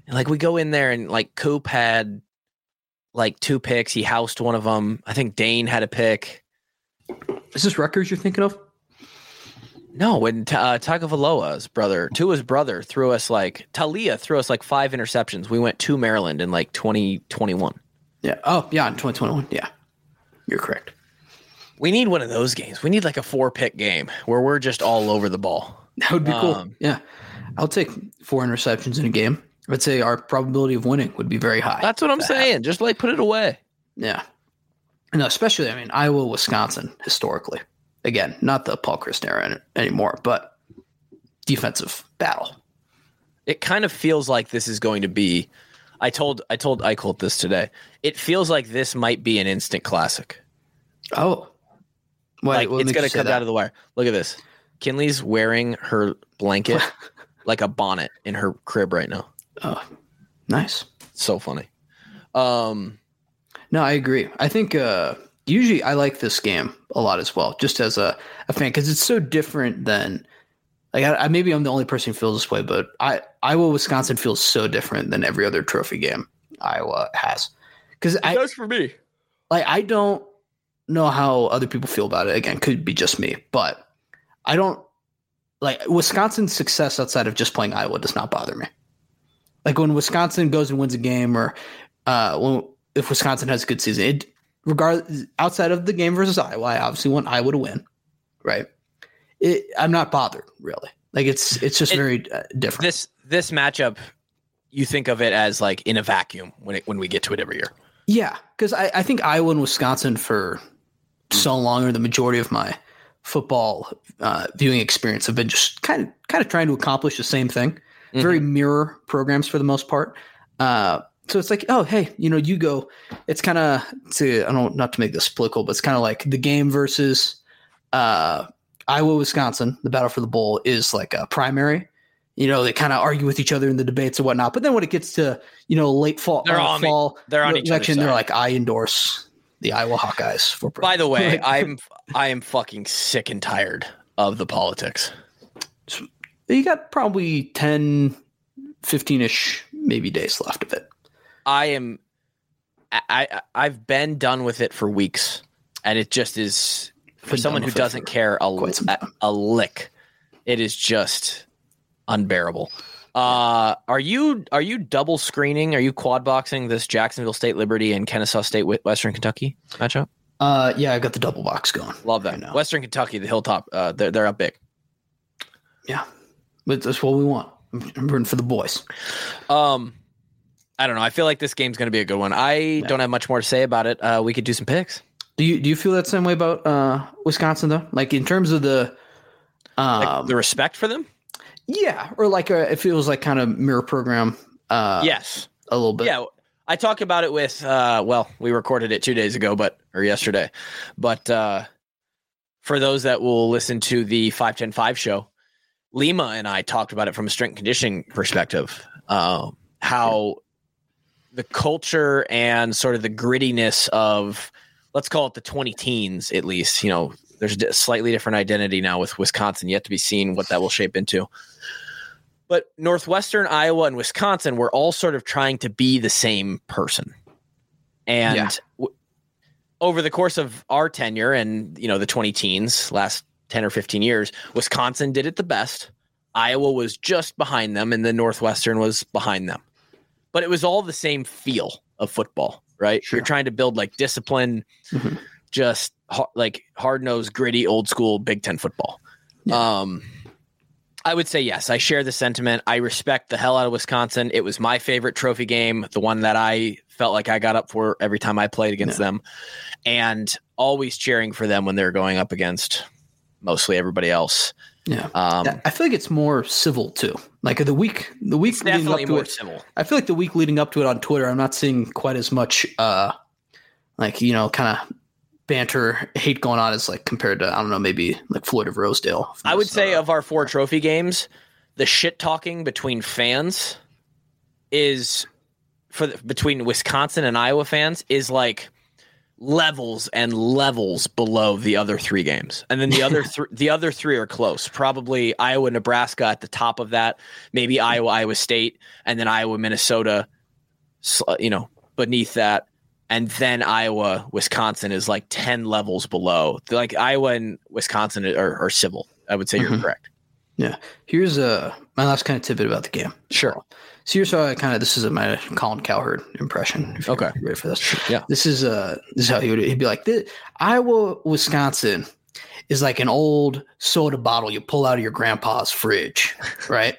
Like we go in there and like Coop had like 2 picks. He housed one of them. I think Dane had a pick. Is this Rutgers you're thinking of? No, when Tagovailoa's brother, Tua's brother, threw us like 5 interceptions. We went to Maryland in like 2021. Yeah. Oh, yeah, in 2021. Yeah, you're correct. We need one of those games. We need like a 4-pick game where we're just all over the ball. That would be cool. Yeah, I'll take 4 interceptions in a game. I'd say our probability of winning would be very high. That's what I'm saying. Just like put it away. Yeah. No, especially, Iowa, Wisconsin, historically. Again, not the Paul Chryst era anymore, but defensive battle. It kind of feels like this is going to be, I told Eichholt this today. It feels like this might be an instant classic. Oh. Like it's going to come out of the wire. Look at this. Kinley's wearing her blanket like a bonnet in her crib right now. Oh, nice. So funny. No, I agree. I think usually I like this game a lot as well, just as a fan, because it's so different than like maybe I'm the only person who feels this way, but Iowa Wisconsin feels so different than every other trophy game Iowa has. Because it does for me. Like I don't know how other people feel about it. Again, could be just me, but I don't like Wisconsin's success outside of just playing Iowa does not bother me. Like when Wisconsin goes and wins a game, or if Wisconsin has a good season, regardless outside of the game versus Iowa, I obviously want Iowa to win, right? I'm not bothered really. Like it's just very different. This matchup, you think of it as like in a vacuum when we get to it every year. Yeah, because I think Iowa and Wisconsin for so long, or the majority of my football viewing experience, have been just kind of trying to accomplish the same thing. Mm-hmm. Very mirror programs for the most part. So it's like, oh, hey, you go. It's kind of not to make this political, but it's kind of like the game versus Iowa, Wisconsin. The battle for the bowl is like a primary. They kind of argue with each other in the debates and whatnot. But then when it gets to late fall, they're on each other's side. They're like, I endorse the Iowa Hawkeyes for president. By the way, I am fucking sick and tired of the politics. You got probably 10, 15-ish maybe days left of it. I've been done with it for weeks, and it just is for someone who doesn't care a lick. It is just unbearable. Are you double screening? Are you quad boxing this Jacksonville State Liberty and Kennesaw State Western Kentucky matchup? Yeah, I got the double box going. Love that. Right, Western Kentucky, the Hilltop. They're up big. Yeah, but that's what we want. I'm rooting for the boys. I don't know. I feel like this game's going to be a good one. I don't have much more to say about it. We could do some picks. Do you feel that same way about Wisconsin though? Like in terms of the respect for them? Yeah, or like it feels like kind of mirror program. Yes, a little bit. Yeah, I talked about it with. We recorded it 2 days ago, or yesterday. But for those that will listen to the 5-10-5 show, Lima and I talked about it from a strength and conditioning perspective. How the culture and sort of the grittiness of, let's call it the 20 teens, at least, there's a slightly different identity now with Wisconsin, yet to be seen what that will shape into. But Northwestern, Iowa, and Wisconsin were all sort of trying to be the same person. And over the course of our tenure and, the 20 teens, last 10 or 15 years, Wisconsin did it the best. Iowa was just behind them, and then Northwestern was behind them. But it was all the same feel of football, right? Sure. You're trying to build like discipline, just like hard-nosed, gritty, old-school Big Ten football. Yeah. I would say yes. I share the sentiment. I respect the hell out of Wisconsin. It was my favorite trophy game, the one that I felt like I got up for every time I played against them, and always cheering for them when they're going up against mostly everybody else. Yeah, I feel like it's more civil too. Like the week leading up to it, civil. I feel like the week leading up to it on Twitter, I'm not seeing quite as much, kind of banter, hate going on as like compared to, I don't know, maybe like Floyd of Rosedale. I would say of our 4 trophy games, the shit talking between fans is between Wisconsin and Iowa fans is like levels and levels below the other 3 games. And then the other three are close. Probably Iowa, Nebraska at the top of that, maybe Iowa, Iowa State, and then Iowa, Minnesota, beneath that. And then Iowa, Wisconsin is like 10 levels below. Like Iowa and Wisconsin are civil. I would say you're correct. Yeah. Here's my last kind of tidbit about the game. Sure. So here's how this is my Colin Cowherd impression. If you're ready for this. Yeah. This is how he'd be like, Iowa, Wisconsin is like an old soda bottle you pull out of your grandpa's fridge, right?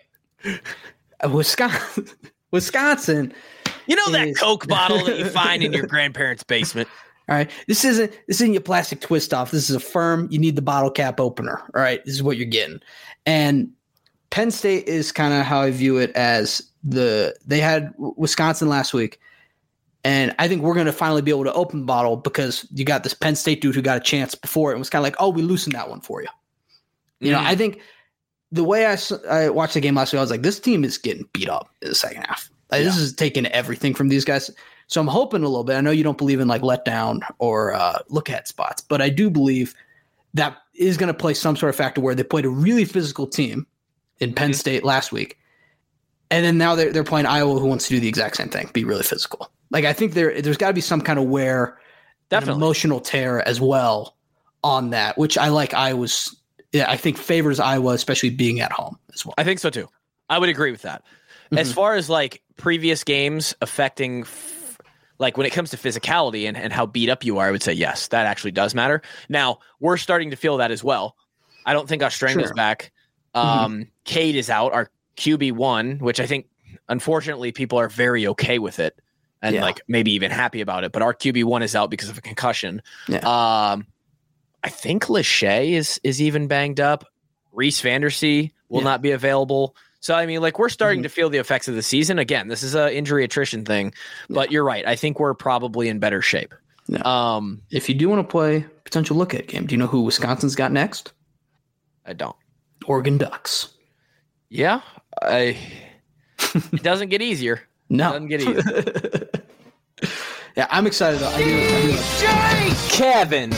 Wisconsin. You know that Coke bottle that you find in your grandparents' basement. All right. This isn't your plastic twist off. This is a firm. You need the bottle cap opener. All right. This is what you're getting. And Penn State is kind of how I view it as they had Wisconsin last week. And I think we're going to finally be able to open the bottle because you got this Penn State dude who got a chance before. It was kind of like, oh, we loosened that one for you. You know, I think the way I watched the game last week, I was like, this team is getting beat up in the second half. This is taking everything from these guys. So I'm hoping a little bit. I know you don't believe in like letdown or look at spots, but I do believe that is going to play some sort of factor where they played a really physical team in Penn State last week. And then now they're playing Iowa, who wants to do the exact same thing, be really physical. Like I think there's got to be some kind of an emotional tear as well on that, which I like Iowa's. Yeah, I think favors Iowa, especially being at home as well. I think so too. I would agree with that. As far as like previous games affecting, like when it comes to physicality and how beat up you are, I would say yes, that actually does matter. Now we're starting to feel that as well. I don't think Ostrenga's back. Cade is out. Our QB1, which I think unfortunately people are very okay with it and like maybe even happy about it. But our QB1 is out because of a concussion. Yeah. I think Lachey is even banged up. Reese Vandersee will not be available. So, I mean, like we're starting to feel the effects of the season. Again, this is an injury attrition thing, but you're right. I think we're probably in better shape. Yeah. If you do want to play potential look at game, do you know who Wisconsin's got next? I don't. Oregon Ducks. Yeah. It doesn't get easier. No. It doesn't get easier. Yeah, I'm excited. I do Kevin.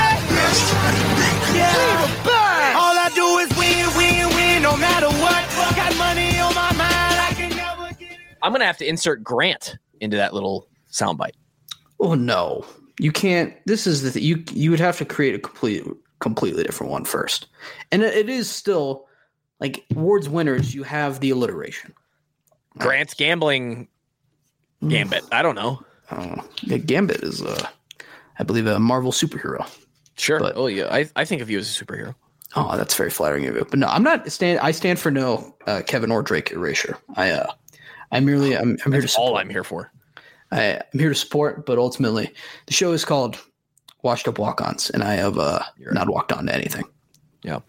All I do is win, no matter what. Got money on my mind, I can never get it. I'm going to have to insert Grant into that little soundbite. Oh, no. You can't. This is the thing. You would have to create a completely different one first. And it is still, like, Ward's winners, you have the alliteration. Grant's gambling gambit. I don't know. Yeah, Gambit is, I believe, a Marvel superhero. Sure. But, I think of you as a superhero. Oh, that's very flattering of you. But no, I'm not. I stand for no Kevin or Drake erasure. I'm here to support. All I'm here for. I'm here to support, but ultimately, the show is called Washed Up Walk-Ons, and I have not walked on to anything. Yeah.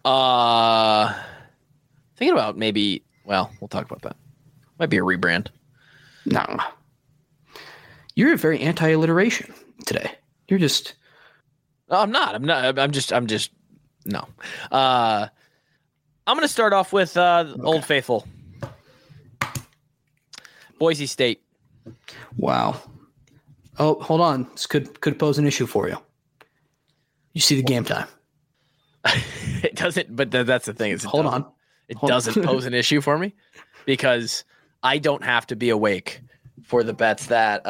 Thinking about maybe. Well, we'll talk about that. Might be a rebrand. No. You're very anti-alliteration today. You're just. No, I'm not. I'm just. No. I'm going to start off with Old Faithful. Boise State. Wow. Oh, hold on. This could pose an issue for you. You see the game time. It doesn't, but that's the thing. Hold on. It doesn't pose an issue for me because I don't have to be awake for the bets that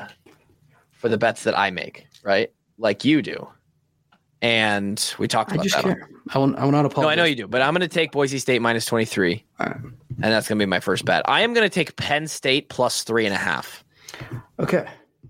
I make, right? Like you do. And we talked about that. I will not apologize. No, I know you do, but I'm going to take Boise State minus 23. All right. And that's going to be my first bet. I am going to take Penn State plus 3.5. Okay.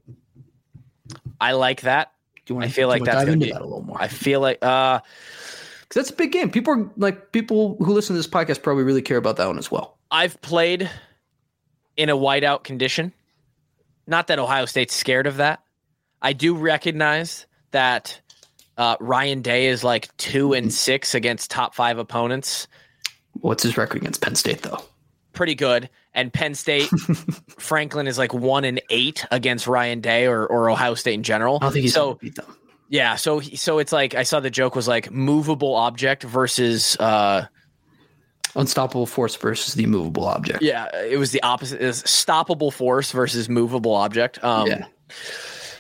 I like that. I feel like that's going to be that a little more. I feel like because that's a big game. People who listen to this podcast probably really care about that one as well. I've played in a whiteout condition. Not that Ohio State's scared of that. I do recognize that Ryan Day is like 2-6 against top 5 opponents. What's his record against Penn State, though? Pretty good. And Penn State, Franklin is like 1-8 against Ryan Day or Ohio State in general. I don't think he's going to beat them. Yeah, so it's like I saw the joke was like movable object versus unstoppable force versus the immovable object. Yeah, it was the opposite. It was stoppable force versus movable object. Yeah.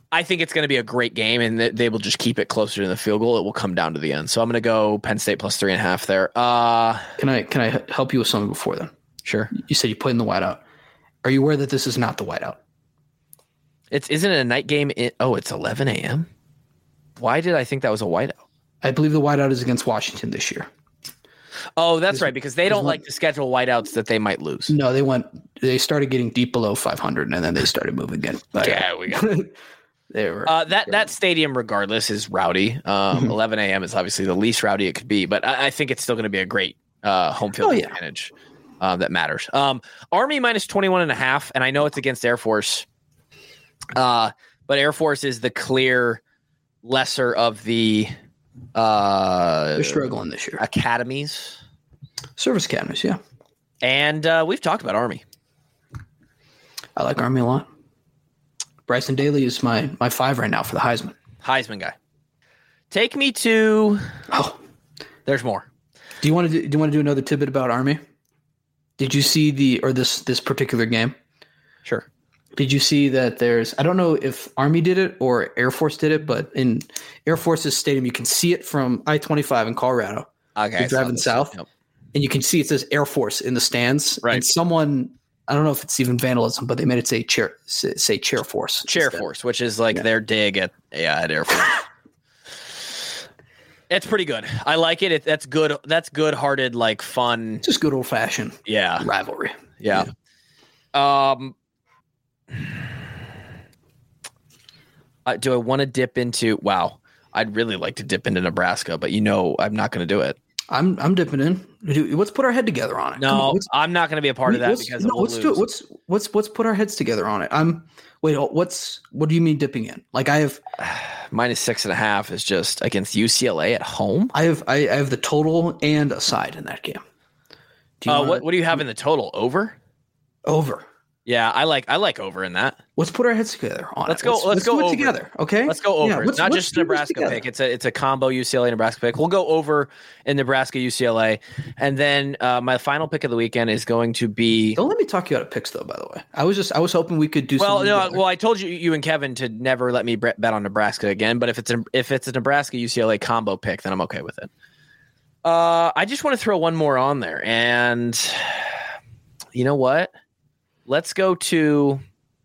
I think it's going to be a great game, and they will just keep it closer to the field goal. It will come down to the end. So I'm going to go Penn State plus 3.5 there. Can I help you with something before then? Sure. You said you played in the whiteout. Are you aware that this is not the whiteout? Isn't it a night game? It's 11 a.m.? Why did I think that was a whiteout? I believe the whiteout is against Washington this year. Oh, that's right, because they don't like to schedule whiteouts that they might lose. No, they started getting deep below 500, and then they started moving in. But, we got they were that stadium, regardless, is rowdy. 11 a.m. is obviously the least rowdy it could be, but I think it's still going to be a great home field advantage that matters. Army minus 21.5, and I know it's against Air Force, but Air Force is the clear lesser of the they're struggling this year. Academies. Service academies, yeah. And we've talked about Army. I like Army a lot. Bryson Daly is my 5 right now for the Heisman. Heisman guy. Take me to. Oh, there's more. Do you want to do another tidbit about Army? Did you see this particular game? Sure. Did you see that I don't know if Army did it or Air Force did it, but in Air Force's stadium, you can see it from I-25 in Colorado. Okay. You're driving south, and you can see it says Air Force in the stands. Right. And someone, I don't know if it's even vandalism, but they made it say Chair Force. Chair Force, which is like their dig at Air Force. It's pretty good. I like it. That's good. That's good-hearted, like fun. Just good old-fashioned rivalry. Yeah. Do I want to dip into? Wow, I'd really like to dip into Nebraska, but I'm not going to do it. I'm dipping in. Let's put our head together on it. No, I'm not going to be a part of that because let's do it. Let's put our heads together on it. What do you mean dipping in? Like I have minus 6.5 is just against UCLA at home. I have the total and a side in that game. What do you have in the total? Over. Yeah, I like over in that. Let's put our heads together on Let's it. Let's go do it over. Together, okay? Let's go over. It's not just a Nebraska pick. It's a combo UCLA Nebraska pick. We'll go over in Nebraska UCLA, and then my final pick of the weekend is going to be. Don't let me talk you out of picks, though. By the way, I was hoping we could do. I told you and Kevin to never let me bet on Nebraska again. But if it's a Nebraska UCLA combo pick, then I'm okay with it. I just want to throw one more on there, and you know what? Let's go to,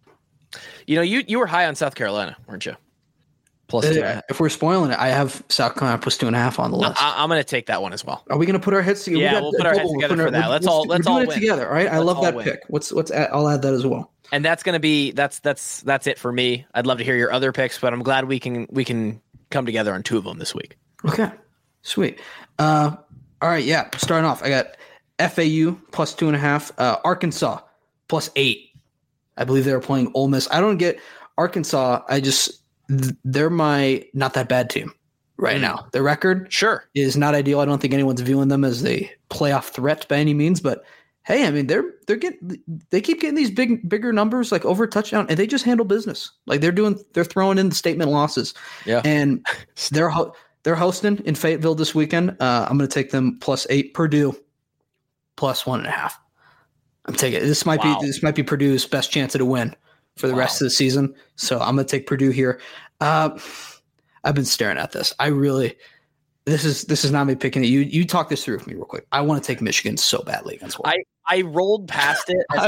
you were high on South Carolina, weren't you? Plus 2. If we're spoiling it, I have South Carolina plus 2.5 on the list. I'm going to take that one as well. Are we going to put our heads together? Yeah, we'll put our heads together for that. Let's all win it together. All right. I love that pick. I'll add that as well. And that's going to be, that's it for me. I'd love to hear your other picks, but I'm glad we can come together on 2 of them this week. Okay. Sweet. All right. Yeah. Starting off, I got FAU plus 2.5, Arkansas plus 8. I believe they were playing Ole Miss. I don't get Arkansas. They're my not that bad team right now. Their record is not ideal. I don't think anyone's viewing them as a playoff threat by any means, but hey, I mean, they keep getting these bigger numbers, like over a touchdown, and they just handle business. Like they're throwing in the statement losses. Yeah. And they're hosting in Fayetteville this weekend. I'm going to take them plus 8. Purdue plus 1.5. I'm taking it. This might be Purdue's best chance at a win for the rest of the season. So I'm going to take Purdue here. I've been staring at this. This is not me picking it. You talk this through with me real quick. I want to take Michigan so badly against Washington. I rolled past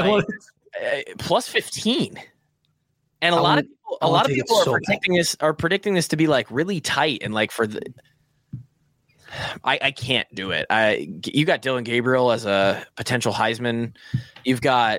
it plus 15. And a lot of people are predicting this to be like really tight and like for the I can't do it. You got Dylan Gabriel as a potential Heisman. You've got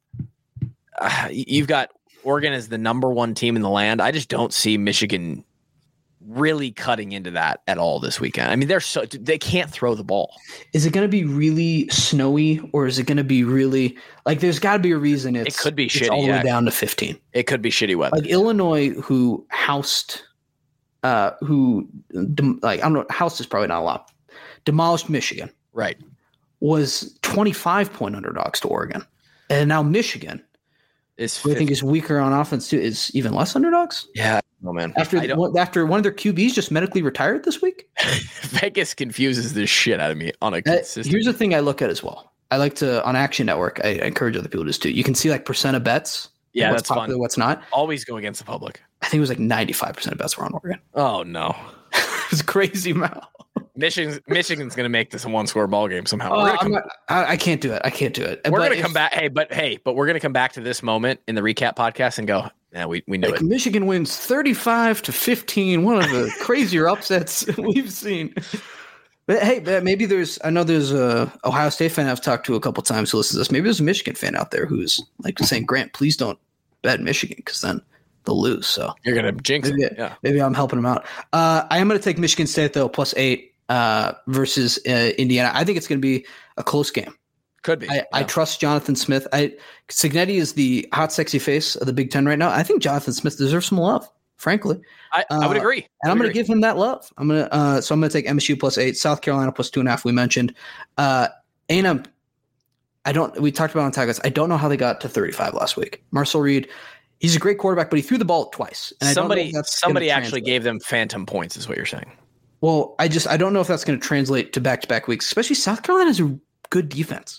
Oregon as the number 1 team in the land. I just don't see Michigan really cutting into that at all this weekend. I mean, they can't throw the ball. Is it going to be really snowy, or is it going to be really like? There's got to be a reason. It could be shitty. All the way down to 15. It could be shitty weather. Like Illinois, who housed. I don't know, house is probably not a lot. Demolished Michigan. Right. Was 25-point underdogs to Oregon. And now Michigan, who I think is weaker on offense too, is even less underdogs. Yeah. Oh man. After one of their QBs just medically retired this week. Vegas confuses the shit out of me on a consistent. Here's the thing I look at as well. I like to, on Action Network, I encourage other people to do. You can see like percent of bets. Yeah, what's that's popular, fun. What's not. Always go against the public. think it was like 95% of bets were on Oregon. Oh no, it was crazy amount. Michigan's going to make this a 1-score ball game somehow. I can't do it. I can't do it. We're going to come back. But we're going to come back to this moment in the recap podcast and go, yeah, we knew it. Michigan wins 35-15. One of the crazier upsets we've seen. But hey, maybe I know there's a Ohio State fan I've talked to a couple times who listens to this. Maybe there's a Michigan fan out there who's like saying, Grant, please don't bet Michigan because then they'll lose. So you're going to jinx it. Yeah. Maybe I'm helping them out. I am going to take Michigan State though, +8 versus Indiana. I think it's going to be a close game. Could be. I trust Jonathan Smith. Cignetti is the hot, sexy face of the Big Ten right now. I think Jonathan Smith deserves some love, frankly. I would agree. And I'm going to give him that love. I'm going to take MSU +8, South Carolina +2.5. We mentioned A&M. We talked about on Tigers. I don't know how they got to 35 last week. Marcel Reed, he's a great quarterback, but he threw the ball twice. And somebody actually gave them phantom points, is what you're saying. Well, I don't know if that's going to translate to back-to-back weeks, especially South Carolina's a good defense.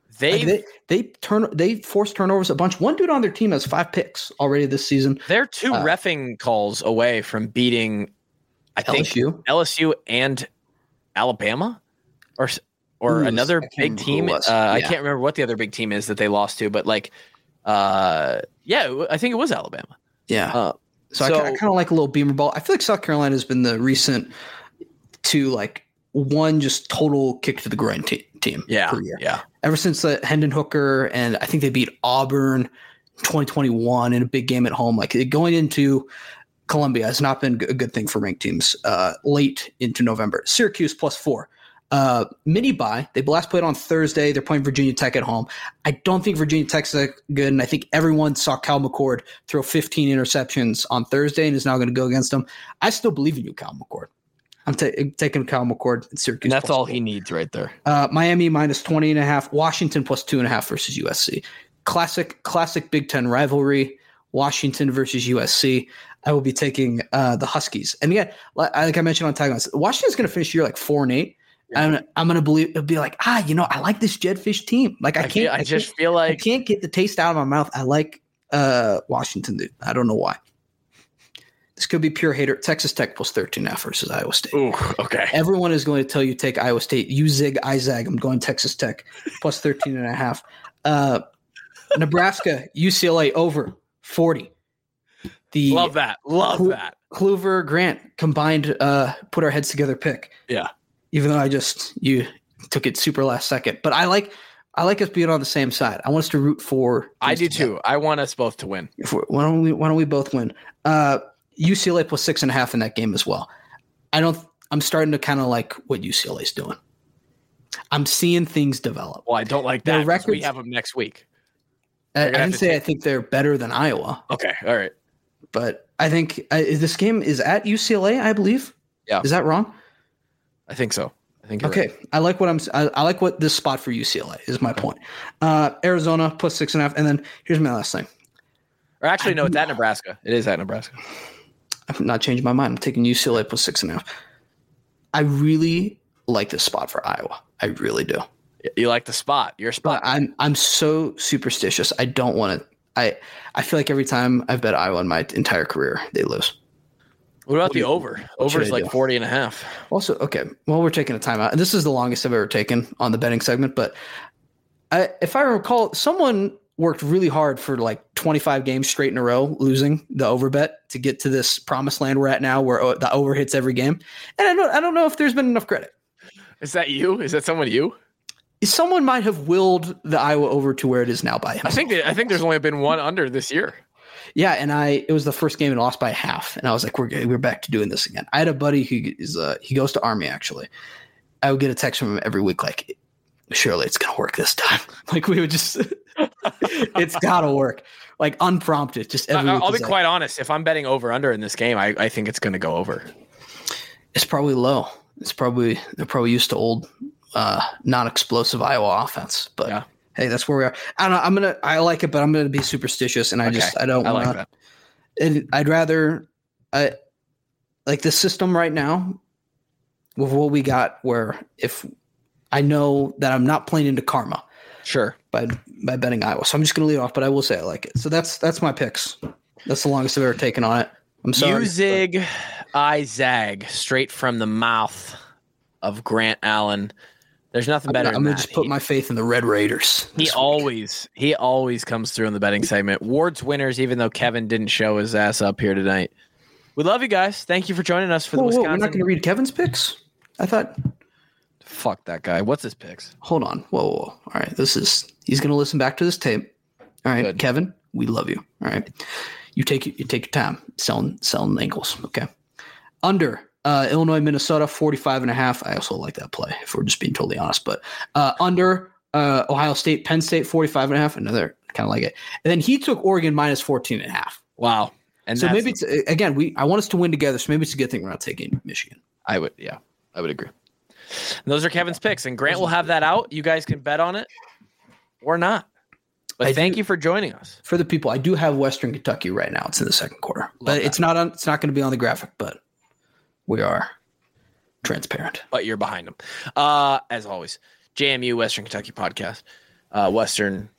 They force turnovers a bunch. One dude on their team has 5 picks already this season. They're 2 reffing calls away from beating, I think, LSU and Alabama, or another big team. I can't remember what the other big team is that they lost to, but I think it was Alabama. Yeah. So I kind of like a little Beamer ball. I feel like South Carolina has been the recent to one just total kick to the groin team per year. Yeah. Ever since Hendon Hooker, and I think they beat Auburn 2021 in a big game at home. Going into Columbia has not been a good thing for ranked teams late into November. Syracuse +4. Mini bye. They last played on Thursday. They're playing Virginia Tech at home. I don't think Virginia Tech's that good, and I think everyone saw Cal McCord throw 15 interceptions on Thursday and is now going to go against them. I still believe in you, Cal McCord. I'm taking Cal McCord and Syracuse. And that's all he needs right there. Miami -20.5. Washington +2.5 versus USC. Classic Big Ten rivalry. Washington versus USC. I will be taking the Huskies. And again, like I mentioned on Taglines, Washington's going to finish the year 4-8. And I'm going to be like, I like this Jedfish team. I can't get the taste out of my mouth. I like Washington, dude. I don't know why. This could be pure hater. Texas Tech +13.5 versus Iowa State. Ooh, okay. Everyone is going to tell you take Iowa State. You zig, I zag. I'm going Texas Tech +13.5. Nebraska, UCLA over 40. Love that. Kluver, Grant combined, put our heads together pick. Yeah. Even though you took it super last second, but I like us being on the same side. I want us to root for. I do too. I want us both to win. Why don't we both win? UCLA +6.5 in that game as well. I'm starting to kind of like what UCLA's doing. I'm seeing things develop. Well, I don't like that. We have them next week. I didn't say I think they're better than Iowa. Okay, all right. But I think this game is at UCLA, I believe. Yeah. Is that wrong? I think so. I think okay. Right. I like what this spot for UCLA is. My point. Arizona +6.5, and then here's my last thing. Or actually, no, it's at Nebraska. It is at Nebraska. I'm not changing my mind. I'm taking UCLA +6.5. I really like this spot for Iowa. I really do. You like the spot. Your spot. But I'm so superstitious. I don't want to. I feel like every time I've bet Iowa in my entire career, they lose. What about the over? Over is 40.5. Also, okay. Well, we're taking a timeout. And this is the longest I've ever taken on the betting segment. But if I recall, someone worked really hard for 25 games straight in a row, losing the over bet to get to this promised land we're at now where the over hits every game. And I don't know if there's been enough credit. Is that you? Is that someone you? Someone might have willed the Iowa over to where it is now by himself. I think there's only been one under this year. Yeah, and it was the first game and lost by half, and I was like, we're back to doing this again. I had a buddy who he goes to Army actually. I would get a text from him every week like, surely it's gonna work this time. We would just, it's gotta work, unprompted. Just every week. I'll be quite honest. If I'm betting over under in this game, I think it's gonna go over. It's probably low. They're probably used to old, non-explosive Iowa offense, but. Yeah. Hey, that's where we are. I don't know. I like it, but I'm going to be superstitious, and I don't want like that. And I'd rather, like the system right now with what we got, where if I know that I'm not playing into karma, sure, by betting Iowa, so I'm just going to lead off. But I will say I like it. So that's my picks. That's the longest I've ever taken on it. I'm sorry. You zig, I zag, straight from the mouth of Grant Allen. There's nothing better. I'm going to just put my faith in the Red Raiders. He always comes through in the betting segment. Ward's winners, even though Kevin didn't show his ass up here tonight. We love you guys. Thank you for joining us for the Wisconsin. We're not going to read Kevin's picks? I thought. Fuck that guy. What's his picks? Hold on. Whoa. All right. He's going to listen back to this tape. All right. Good. Kevin, we love you. All right. You take your time selling ankles. Okay. Under Illinois, Minnesota, 45.5. I also like that play, if we're just being totally honest. But under Ohio State, Penn State, 45.5. Another kind of like it. And then he took Oregon minus 14.5. Wow. And so maybe it's again. I want us to win together. So maybe it's a good thing we're not taking Michigan. I would agree. And those are Kevin's picks, and Grant will have that out. You guys can bet on it or not. But thank you for joining us. For the people, I do have Western Kentucky right now. It's in the second quarter, but it's not going to be on the graphic. But we are transparent. But you're behind them, as always. JMU Western Kentucky podcast, Iowa Western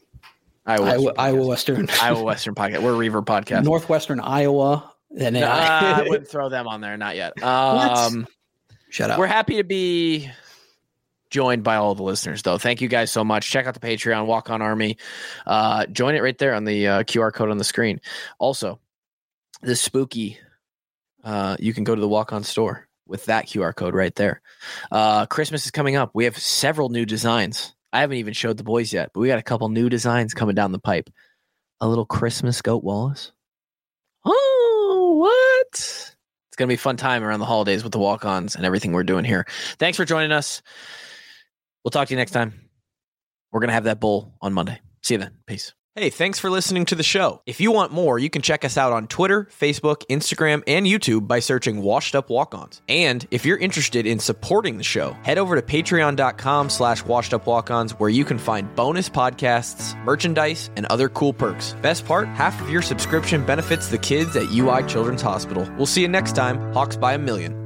podcast. We're Reaver podcast. Northwestern Iowa. And I wouldn't throw them on there. Not yet. Shut up. We're happy to be joined by all the listeners, though. Thank you guys so much. Check out the Patreon, Walk On Army. Join it right there on the QR code on the screen. Also, this spooky, you can go to the Walk On store with that QR code right there. Christmas is coming up. We have several new designs. I haven't even showed the boys yet, but we got a couple new designs coming down the pipe. A little Christmas Goat Wallace. Oh, what? It's going to be a fun time around the holidays with the walk-ons and everything we're doing here. Thanks for joining us. We'll talk to you next time. We're going to have that bowl on Monday. See you then. Peace. Hey, thanks for listening to the show. If you want more, you can check us out on Twitter, Facebook, Instagram, and YouTube by searching Washed Up Walk-Ons. And if you're interested in supporting the show, head over to patreon.com/washedupwalk-ons, where you can find bonus podcasts, merchandise, and other cool perks. Best part, half of your subscription benefits the kids at UI Children's Hospital. We'll see you next time. Hawks by a million.